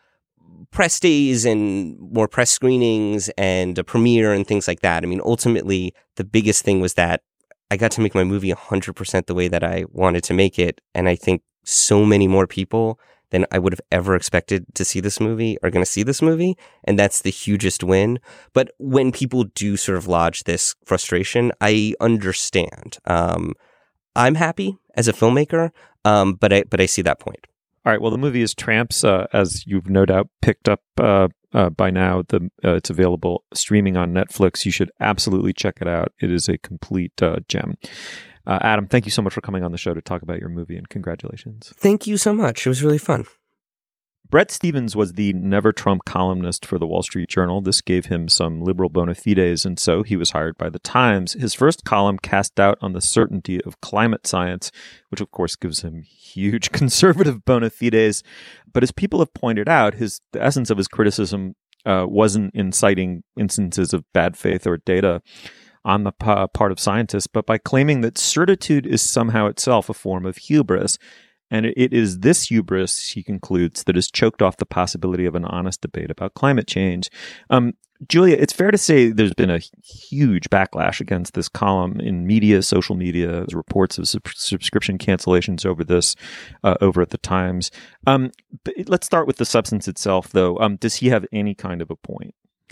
press days and more press screenings and a premiere and things like that. I mean, ultimately, the biggest thing was that I got to make my movie one hundred percent the way that I wanted to make it, and I think so many more people than I would have ever expected to see this movie are going to see this movie, and that's the hugest win. But when people do sort of lodge this frustration, I understand. Um, I'm happy as a filmmaker, um, but I but I see that point. All right. Well, the movie is Tramps, uh, as you've no doubt picked up uh, uh, by now. The uh, it's available streaming on Netflix. You should absolutely check it out. It is a complete uh, gem. Uh, Adam, thank you so much for coming on the show to talk about your movie, and congratulations. Thank you so much. It was really fun. Bret Stephens was the Never Trump columnist for the Wall Street Journal. This gave him some liberal bona fides, and so he was hired by the Times. His first column cast doubt on the certainty of climate science, which of course gives him huge conservative bona fides. But as people have pointed out, his the essence of his criticism uh, wasn't in citing instances of bad faith or data on the p- part of scientists, but by claiming that certitude is somehow itself a form of hubris. And it is this hubris, he concludes, that has choked off the possibility of an honest debate about climate change. Um, Julia, it's fair to say there's been a huge backlash against this column in media, social media. There's reports of sub- subscription cancellations over this, uh, over at the Times. Um, but let's start with the substance itself, though. Um, does he have any kind of a point?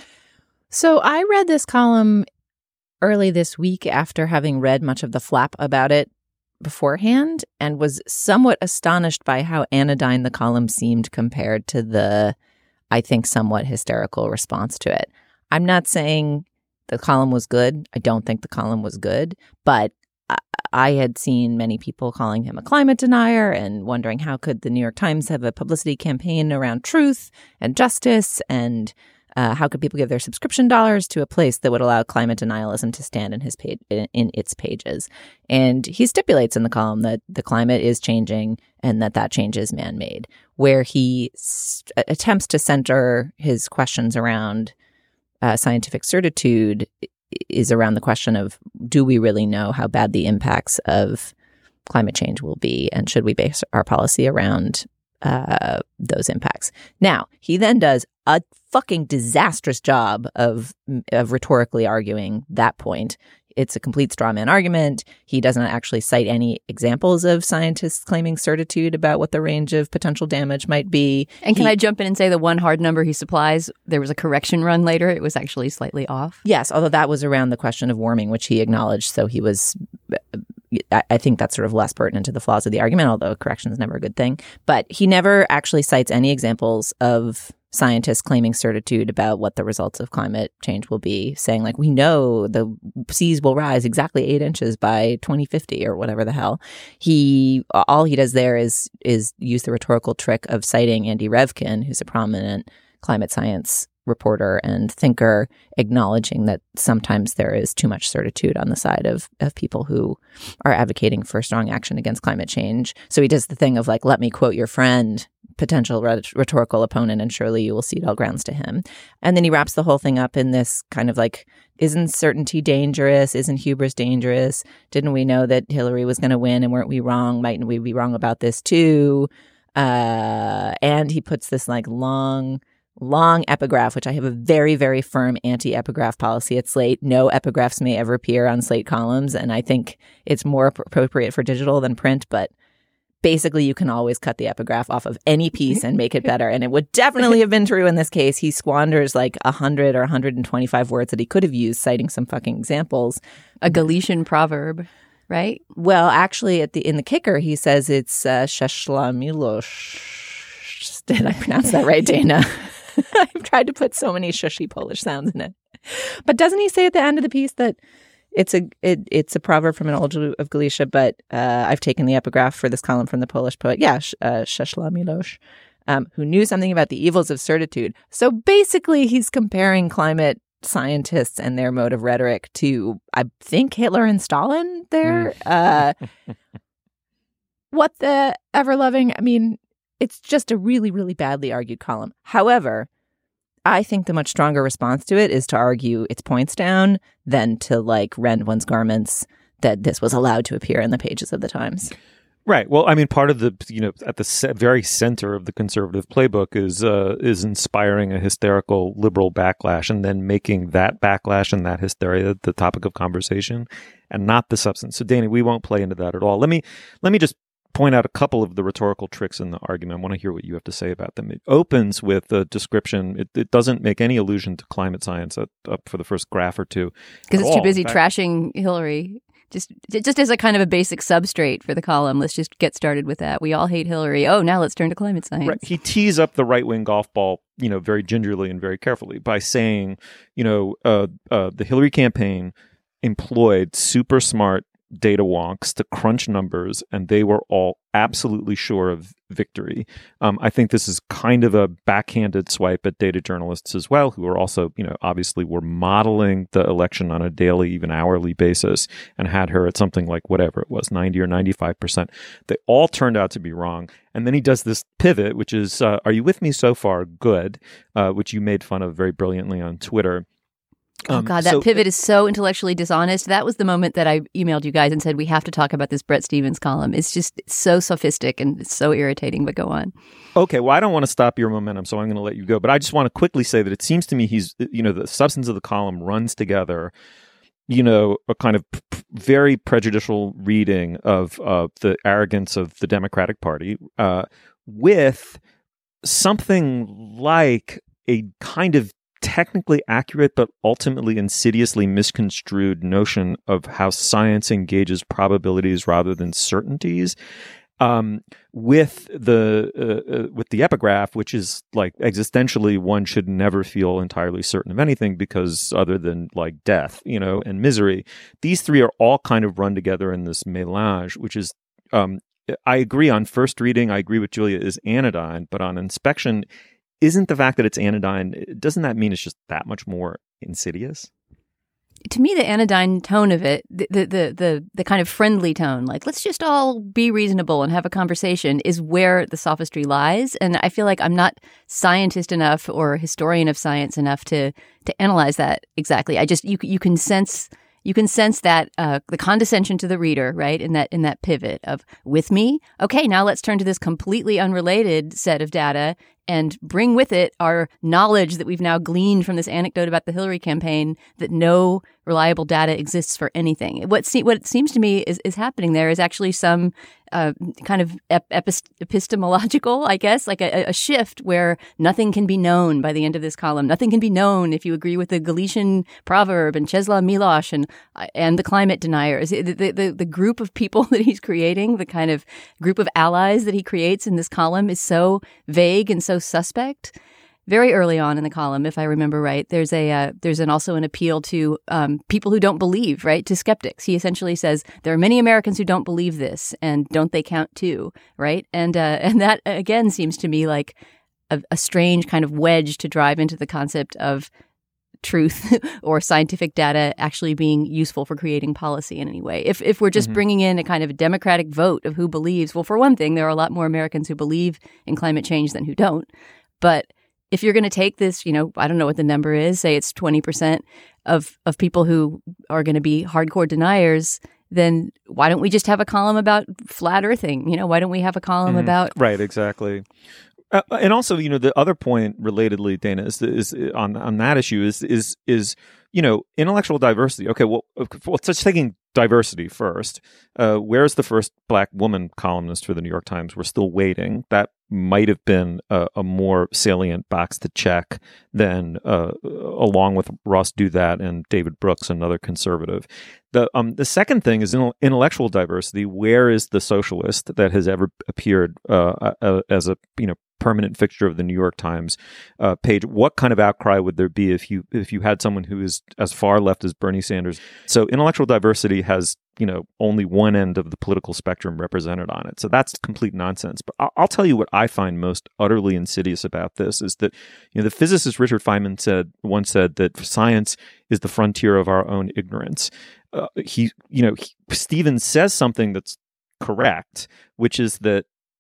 So I read this column early this week after having read much of the flap about it beforehand, and was somewhat astonished by how anodyne the column seemed compared to the, I think, somewhat hysterical response to it. I'm not saying the column was good. I don't think the column was good, but I, I had seen many people calling him a climate denier and wondering how could the New York Times have a publicity campaign around truth and justice, and Uh, how could people give their subscription dollars to a place that would allow climate denialism to stand in his page, in, in its pages? And he stipulates in the column that the climate is changing and that that change is man-made, where he st- attempts to center his questions around uh, scientific certitude is around the question of, do we really know how bad the impacts of climate change will be, and should we base our policy around uh, those impacts? Now, he then does a fucking disastrous job of of rhetorically arguing that point. It's a complete straw man argument. He doesn't actually cite any examples of scientists claiming certitude about what the range of potential damage might be. And can he, I jump in and say the one hard number he supplies, there was a correction run later. It was actually slightly off. Yes, although that was around the question of warming, which he acknowledged. So he was, I, I think that's sort of less pertinent to the flaws of the argument, although correction is never a good thing. But he never actually cites any examples of scientists claiming certitude about what the results of climate change will be, saying like, we know the seas will rise exactly eight inches by twenty fifty or whatever the hell. He, all he does there is, is use the rhetorical trick of citing Andy Revkin, who's a prominent climate science reporter and thinker, acknowledging that sometimes there is too much certitude on the side of, of people who are advocating for strong action against climate change. So he does the thing of like, let me quote your friend, potential rhetorical opponent, and surely you will cede all grounds to him. And then he wraps the whole thing up in this kind of like, isn't certainty dangerous? Isn't hubris dangerous? Didn't we know that Hillary was going to win and weren't we wrong? Mightn't we be wrong about this too? Uh, and he puts this like long, long epigraph, which I have a very, very firm anti-epigraph policy at Slate. No epigraphs may ever appear on Slate columns. And I think it's more appropriate for digital than print, but basically, you can always cut the epigraph off of any piece and make it better. And it would definitely have been true in this case. He squanders like one hundred or one hundred twenty-five words that he could have used, citing some fucking examples. A Galician proverb, right? Well, actually, at the in the kicker, he says it's uh, Szeszlamilosz. Did I pronounce that right, Dana? I've tried to put so many shushy Polish sounds in it. But doesn't he say at the end of the piece that It's a it, it's a proverb from an old Jew of Galicia, but uh, I've taken the epigraph for this column from the Polish poet, yeah, uh, Szeszlamilosz, um, who knew something about the evils of certitude. So basically, he's comparing climate scientists and their mode of rhetoric to, I think, Hitler and Stalin there. uh, what the ever-loving, I mean, it's just a really, really badly argued column. However, I think the much stronger response to it is to argue its points down than to like rend one's garments that this was allowed to appear in the pages of the Times. Right. Well, I mean, part of the, you know, at the se- very center of the conservative playbook is uh, is inspiring a hysterical liberal backlash and then making that backlash and that hysteria the topic of conversation and not the substance. So, Danny, we won't play into that at all. Let me let me just point out a couple of the rhetorical tricks in the argument. I want to hear what you have to say about them. It opens with a description. It, it doesn't make any allusion to climate science up, up for the first graph or two. Because it's all. too busy fact, trashing Hillary. Just just as a kind of a basic substrate for the column, let's just get started with that. We all hate Hillary. Oh, now let's turn to climate science. Right. He tees up the right-wing golf ball, you know, very gingerly and very carefully by saying, you know, uh, uh, the Hillary campaign employed super smart data wonks to crunch numbers, and they were all absolutely sure of victory. Um, I think this is kind of a backhanded swipe at data journalists as well, who are also, you know, obviously were modeling the election on a daily, even hourly basis, and had her at something like whatever it was, ninety or ninety-five percent. They all turned out to be wrong. And then he does this pivot, which is, uh, are you with me so far? Good, uh, which you made fun of very brilliantly on Twitter. Oh, God, that so, pivot is so intellectually dishonest. That was the moment that I emailed you guys and said, we have to talk about this Bret Stephens column. It's just so sophistic and it's so irritating, but go on. Okay, well, I don't want to stop your momentum, so I'm going to let you go. But I just want to quickly say that it seems to me he's, you know, the substance of the column runs together, you know, a kind of p- very prejudicial reading of uh, the arrogance of the Democratic Party uh, with something like a kind of technically accurate but ultimately insidiously misconstrued notion of how science engages probabilities rather than certainties, um, with the uh, uh, with the epigraph, which is like existentially one should never feel entirely certain of anything because other than like death, you know, and misery. These three are all kind of run together in this melange, which is um, I agree on first reading. I agree with Julia is anodyne, but on inspection, isn't the fact that it's anodyne, doesn't that mean it's just that much more insidious? To me, the anodyne tone of it, the, the the the the kind of friendly tone, like let's just all be reasonable and have a conversation, is where the sophistry lies. And I feel like I'm not scientist enough or historian of science enough to to analyze that exactly. I just you you can sense you can sense that uh, the condescension to the reader, right? In that in that pivot of with me, okay, now let's turn to this completely unrelated set of data and bring with it our knowledge that we've now gleaned from this anecdote about the Hillary campaign that no reliable data exists for anything. What se- what it seems to me is, is happening there is actually some uh, kind of ep- epist- epistemological, I guess, like a, a shift where nothing can be known by the end of this column. Nothing can be known if you agree with the Galician proverb and Czesław Miłosz and and the climate deniers. The, the, the, the group of people that he's creating, the kind of group of allies that he creates in this column is so vague and so suspect. Very early on in the column, if I remember right, there's a uh, there's an also an appeal to um, people who don't believe, right, to skeptics. He essentially says there are many Americans who don't believe this, and don't they count too, right? And uh, and that again seems to me like a, a strange kind of wedge to drive into the concept of truth or scientific data actually being useful for creating policy in any way. If if we're just mm-hmm. bringing in a kind of a democratic vote of who believes, well, for one thing, there are a lot more Americans who believe in climate change than who don't, but if you're going to take this, you know, I don't know what the number is, say it's twenty percent of, of people who are going to be hardcore deniers, then why don't we just have a column about flat earthing? You know, why don't we have a column mm, about... Right, exactly. Uh, and also, you know, the other point relatedly, Dana, is, is on on that issue is, is, is you know, intellectual diversity. Okay, well, well just taking diversity first. Uh, where's the first black woman columnist for the New York Times? We're still waiting. That might have been a, a more salient box to check than, uh, along with Ross Douthat and David Brooks, another conservative. The um the second thing is intellectual diversity. Where is the socialist that has ever appeared uh, uh, as a you know permanent fixture of the New York Times uh, page? What kind of outcry would there be if you if you had someone who is as far left as Bernie Sanders? So intellectual diversity has you know only one end of the political spectrum represented on it. So that's complete nonsense. But I'll, I'll tell you what I find most utterly insidious about this is that you know the physicist Richard Feynman said once said that science is the frontier of our own ignorance. Uh, he, you know, he, Stevens says something that's correct, which is that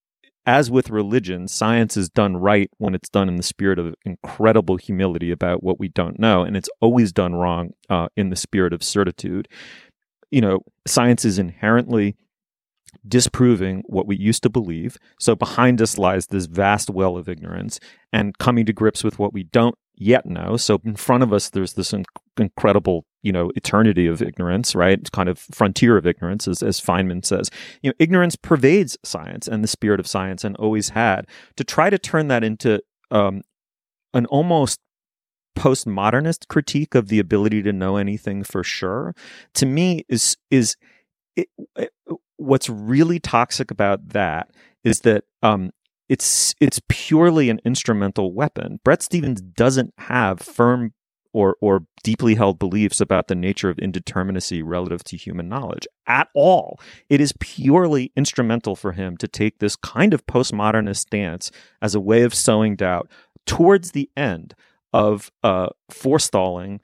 as with religion, science is done right when it's done in the spirit of incredible humility about what we don't know, and it's always done wrong uh, in the spirit of certitude. You know, science is inherently disproving what we used to believe. So behind us lies this vast well of ignorance and coming to grips with what we don't yet know. So in front of us, there's this inc- incredible, you know, eternity of ignorance, right? It's kind of frontier of ignorance, as, as Feynman says. You know, ignorance pervades science and the spirit of science and always had. To try to turn that into um, an almost postmodernist critique of the ability to know anything for sure, to me is is it, it, what's really toxic about that is that um, it's it's purely an instrumental weapon. Bret Stephens doesn't have firm or or deeply held beliefs about the nature of indeterminacy relative to human knowledge at all. It is purely instrumental for him to take this kind of postmodernist stance as a way of sowing doubt towards the end of uh, forestalling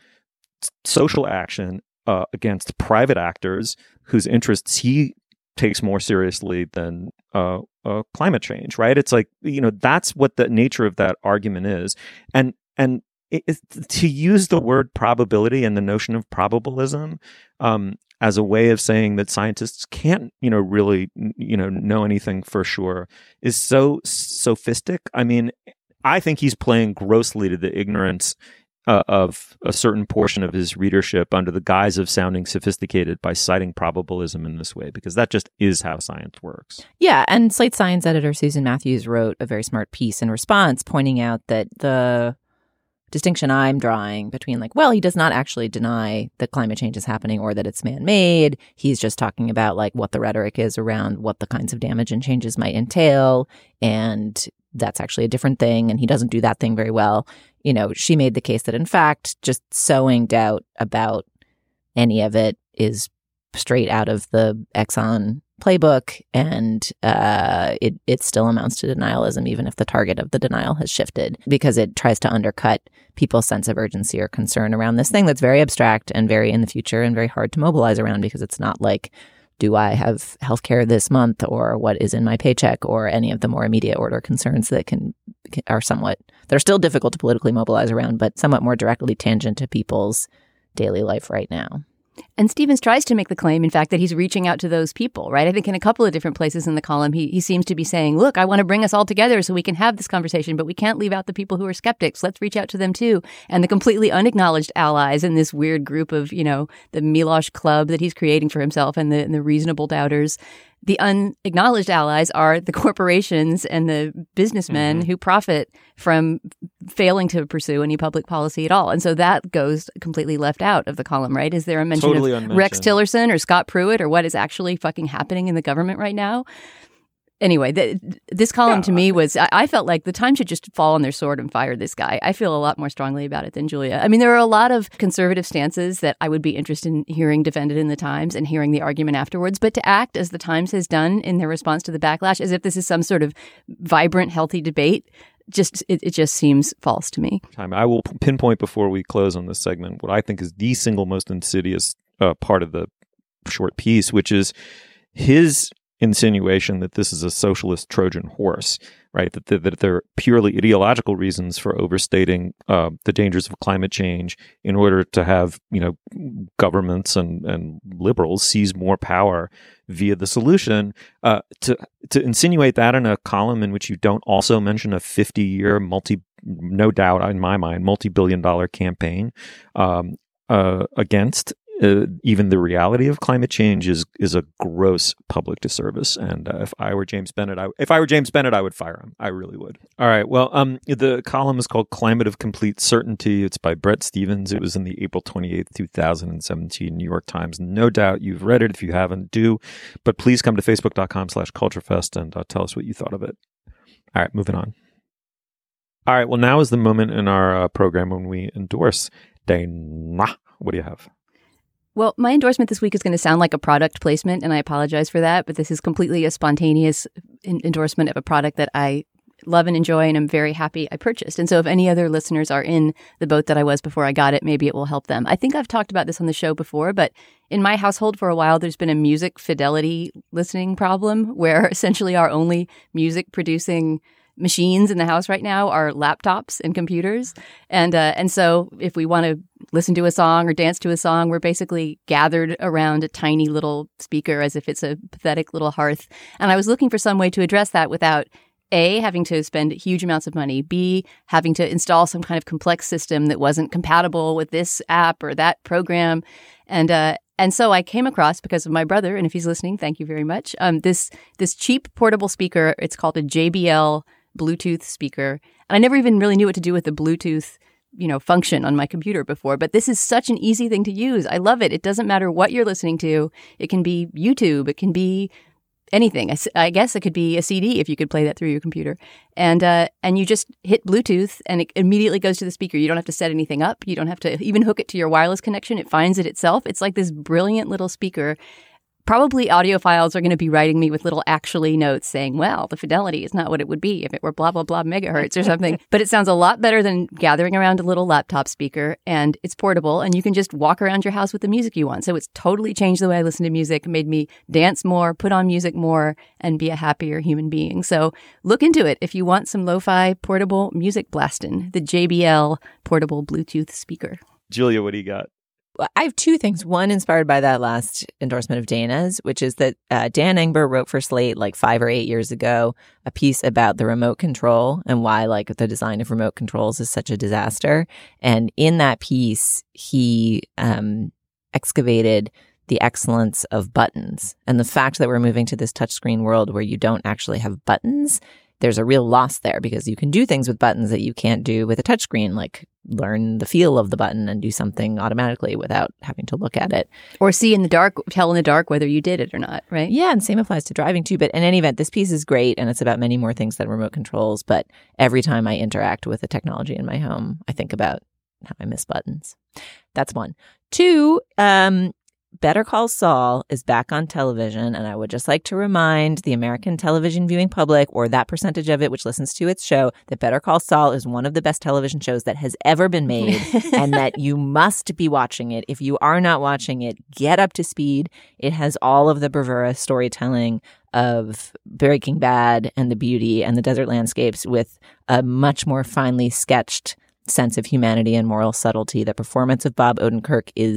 social action uh, against private actors whose interests he takes more seriously than uh, uh, climate change, right? It's like, you know, that's what the nature of that argument is. And and it, it, to use the word probability and the notion of probabilism um, as a way of saying that scientists can't, you know, really, you know, know anything for sure is so sophistic. I mean, I think he's playing grossly to the ignorance uh, of a certain portion of his readership under the guise of sounding sophisticated by citing probabilism in this way, because that just is how science works. Yeah, and Slate Science editor Susan Matthews wrote a very smart piece in response, pointing out that the distinction I'm drawing between, like, well, he does not actually deny that climate change is happening or that it's man-made. He's just talking about, like, what the rhetoric is around what the kinds of damage and changes might entail, and that's actually a different thing, and he doesn't do that thing very well. You know, she made the case that, in fact, just sowing doubt about any of it is straight out of the Exxon playbook, and uh, it, it still amounts to denialism, even if the target of the denial has shifted, because it tries to undercut people's sense of urgency or concern around this thing that's very abstract and very in the future and very hard to mobilize around, because it's not like, do I have healthcare this month, or what is in my paycheck, or any of the more immediate order concerns that can, can are somewhat, that are still difficult to politically mobilize around, but somewhat more directly tangent to people's daily life right now. And Stevens tries to make the claim, in fact, that he's reaching out to those people, right? I think in a couple of different places in the column, he, he seems to be saying, look, I want to bring us all together so we can have this conversation, but we can't leave out the people who are skeptics. Let's reach out to them too. And the completely unacknowledged allies in this weird group of, you know, the Milosh Club that he's creating for himself and the, and the reasonable doubters. The unacknowledged allies are the corporations and the businessmen mm-hmm. who profit from failing to pursue any public policy at all. And so that goes completely left out of the column, right? Is there a mention totally of Rex Tillerson or Scott Pruitt or what is actually fucking happening in the government right now? Anyway, the, this column yeah. to me was, I, I felt like the Times should just fall on their sword and fire this guy. I feel a lot more strongly about it than Julia. I mean, there are a lot of conservative stances that I would be interested in hearing defended in the Times and hearing the argument afterwards. But to act as the Times has done in their response to the backlash, as if this is some sort of vibrant, healthy debate, just it, it just seems false to me. I will pinpoint before we close on this segment what I think is the single most insidious uh, part of the short piece, which is his insinuation that this is a socialist Trojan horse, right? That, that, that there are purely ideological reasons for overstating uh, the dangers of climate change in order to have, you know, governments and, and liberals seize more power via the solution. Uh, to to insinuate that in a column in which you don't also mention a fifty-year multi, no doubt in my mind, multi-billion dollar campaign um, uh, against Uh, even the reality of climate change is is a gross public disservice. And uh, if I were James Bennett, I, if I were James Bennett, I would fire him. I really would. All right. Well, um, the column is called "Climate of Complete Certainty." It's by Bret Stephens. It was in the April twenty-eighth, twenty seventeen New York Times. No doubt you've read it. If you haven't, do. But please come to facebook.com slash culturefest and uh, tell us what you thought of it. All right, moving on. All right. Well, now is the moment in our uh, program when we endorse Dana. What do you have? Well, my endorsement this week is going to sound like a product placement, and I apologize for that, but this is completely a spontaneous in- endorsement of a product that I love and enjoy, and I'm very happy I purchased. And so if any other listeners are in the boat that I was before I got it, maybe it will help them. I think I've talked about this on the show before, but in my household for a while, there's been a music fidelity listening problem where essentially our only music producing machines in the house right now are laptops and computers. And uh, and so if we want to listen to a song or dance to a song, we're basically gathered around a tiny little speaker as if it's a pathetic little hearth. And I was looking for some way to address that without A, having to spend huge amounts of money, B, having to install some kind of complex system that wasn't compatible with this app or that program. And uh, and so I came across, because of my brother, and if he's listening, thank you very much, um, this this cheap portable speaker. It's called a J B L Bluetooth speaker. And I never even really knew what to do with the Bluetooth, you know, function on my computer before. But this is such an easy thing to use. I love it. It doesn't matter what you're listening to. It can be YouTube. It can be anything. I, I guess it could be a C D if you could play that through your computer. And uh, and you just hit Bluetooth and it immediately goes to the speaker. You don't have to set anything up. You don't have to even hook it to your wireless connection. It finds it itself. It's like this brilliant little speaker. Probably audiophiles are going to be writing me with little actually notes saying, well, the fidelity is not what it would be if it were blah, blah, blah megahertz or something. But it sounds a lot better than gathering around a little laptop speaker, and it's portable, and you can just walk around your house with the music you want. So it's totally changed the way I listen to music, made me dance more, put on music more, and be a happier human being. So look into it if you want some lo-fi portable music blasting, the J B L portable Bluetooth speaker. Julia, what do you got? I have two things. One inspired by that last endorsement of Dana's, which is that uh, Dan Engber wrote for Slate like five or eight years ago a piece about the remote control and why like the design of remote controls is such a disaster. And in that piece, he um, excavated the excellence of buttons and the fact that we're moving to this touchscreen world where you don't actually have buttons. There's a real loss there because you can do things with buttons that you can't do with a touchscreen, like learn the feel of the button and do something automatically without having to look at it. Or see in the dark, tell in the dark whether you did it or not, right? Yeah, and same applies to driving too. But in any event, this piece is great and it's about many more things than remote controls. But every time I interact with the technology in my home, I think about how I miss buttons. That's one. Two, um, Better Call Saul is back on television, and I would just like to remind the American television viewing public, or that percentage of it which listens to its show, that Better Call Saul is one of the best television shows that has ever been made, and that you must be watching it. If you are not watching it, get up to speed. It has all of the bravura storytelling of Breaking Bad and The Beauty and the desert landscapes with a much more finely sketched sense of humanity and moral subtlety. The performance of Bob Odenkirk is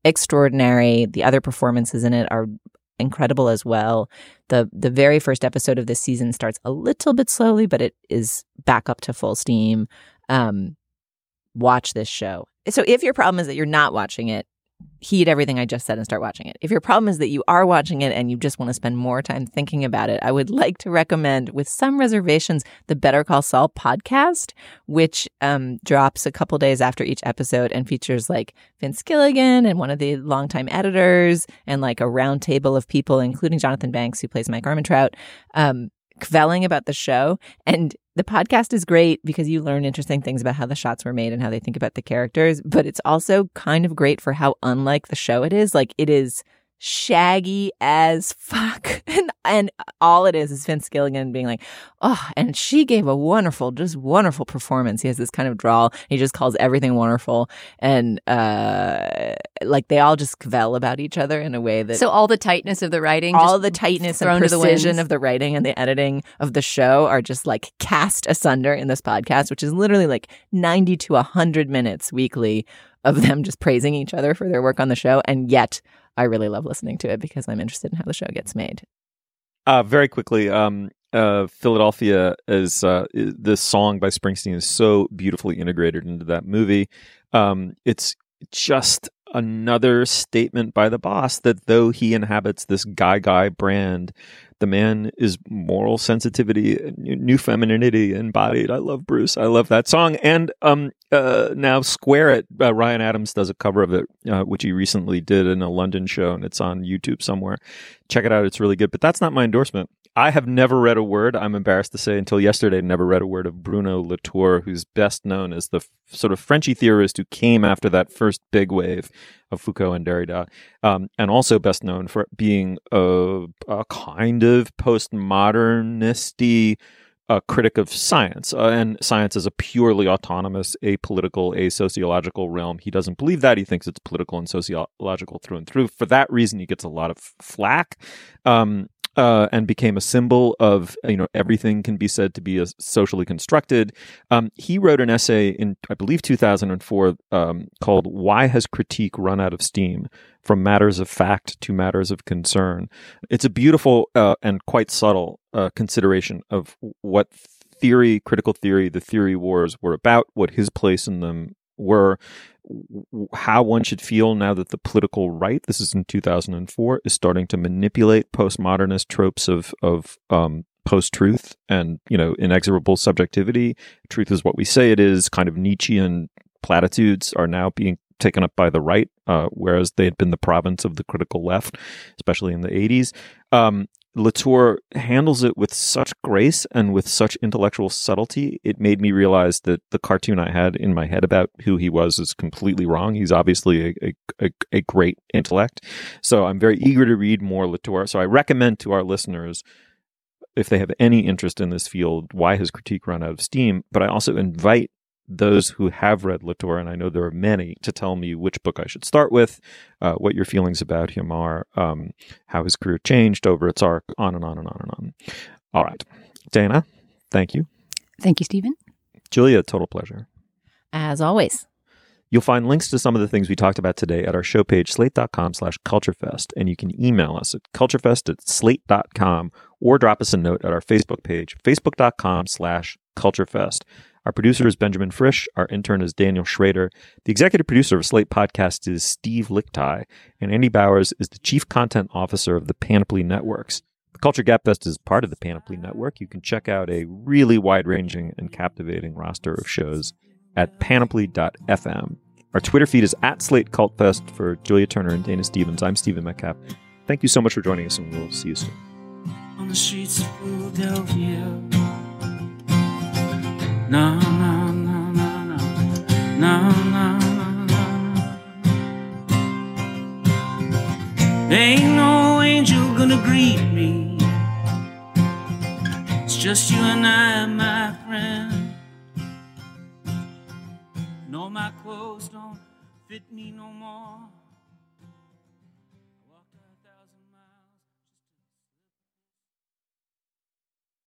extraordinary. The other performances in it are incredible as well. The the very first episode of this season starts a little bit slowly, but it is back up to full steam. Um, watch this show. So if your problem is that you're not watching it, heed everything I just said and start watching it. If your problem is that you are watching it and you just want to spend more time thinking about it, I would like to recommend, with some reservations, the Better Call Saul podcast, which um, drops a couple days after each episode and features like Vince Gilligan and one of the longtime editors and like a round table of people, including Jonathan Banks, who plays Mike Armentrout, um, kvelling about the show. And the podcast is great because you learn interesting things about how the shots were made and how they think about the characters. But it's also kind of great for how unlike the show it is. Like, it is shaggy as fuck. And, and all it is is Vince Gilligan being like, oh, and she gave a wonderful, just wonderful performance. He has this kind of drawl. He just calls everything wonderful. And uh, like they all just kvel about each other in a way that... So all the tightness of the writing, all the tightness and precision the of the writing and the editing of the show are just like cast asunder in this podcast, which is literally like ninety to one hundred minutes weekly of them just praising each other for their work on the show. And yet I really love listening to it because I'm interested in how the show gets made. Uh, very quickly, um, uh, Philadelphia is uh, this song by Springsteen is so beautifully integrated into that movie. Um, it's just another statement by the boss that though he inhabits this guy guy brand, the man is moral sensitivity, new femininity embodied. I love Bruce. I love that song. And um, uh, now Square It, uh, Ryan Adams does a cover of it, uh, which he recently did in a London show, and it's on YouTube somewhere. Check it out. It's really good. But that's not my endorsement. I have never read a word, I'm embarrassed to say, until yesterday, never read a word of Bruno Latour, who's best known as the f- sort of Frenchy theorist who came after that first big wave of Foucault and Derrida, um, and also best known for being a, a kind of postmodernist-y uh, critic of science, uh, and science is a purely autonomous, apolitical, asociological realm. He doesn't believe that. He thinks it's political and sociological through and through. For that reason, he gets a lot of flack. Um, Uh, and became a symbol of, you know, everything can be said to be a socially constructed. Um, he wrote an essay in, I believe, two thousand four um, called "Why Has Critique Run Out of Steam? From Matters of Fact to Matters of Concern." It's a beautiful uh, and quite subtle uh, consideration of what theory, critical theory, the theory wars were about, what his place in them were, how one should feel now that the political right, this is in two thousand four, is starting to manipulate postmodernist tropes of of um, post-truth and, you know, inexorable subjectivity. Truth is what we say it is. Kind of Nietzschean platitudes are now being taken up by the right, uh, whereas they had been the province of the critical left, especially in the eighties. Um, Latour handles it with such grace and with such intellectual subtlety. It made me realize that the cartoon I had in my head about who he was is completely wrong. He's obviously a, a, a great intellect. So I'm very eager to read more Latour. So I recommend to our listeners, if they have any interest in this field, Why Has Critique Run Out of Steam? But I also invite those who have read Latour, and I know there are many, to tell me which book I should start with, uh, what your feelings about him are, um, how his career changed over its arc, on and on and on and on. All right. Dana, thank you. Thank you, Stephen. Julia, total pleasure. As always. You'll find links to some of the things we talked about today at our show page, slate.com slash culturefest, and you can email us at culturefest at slate dot com or drop us a note at our Facebook page, facebook.com slash culturefest. Our producer is Benjamin Frisch. Our intern is Daniel Schrader. The executive producer of Slate Podcast is Steve Lickteig, and Andy Bowers is the chief content officer of the Panoply Networks. The Culture Gabfest is part of the Panoply Network. You can check out a really wide-ranging and captivating roster of shows at panoply dot f m. Our Twitter feed is at Slate Cult Fest. For Julia Turner and Dana Stevens, I'm Stephen Metcalf. Thank you so much for joining us, and we'll see you soon. On the streets of Philadelphia. No, no, no, no, no, no, no, no, no. Ain't no angel gonna greet me. It's just you and I, my friend. No, my clothes don't fit me no more.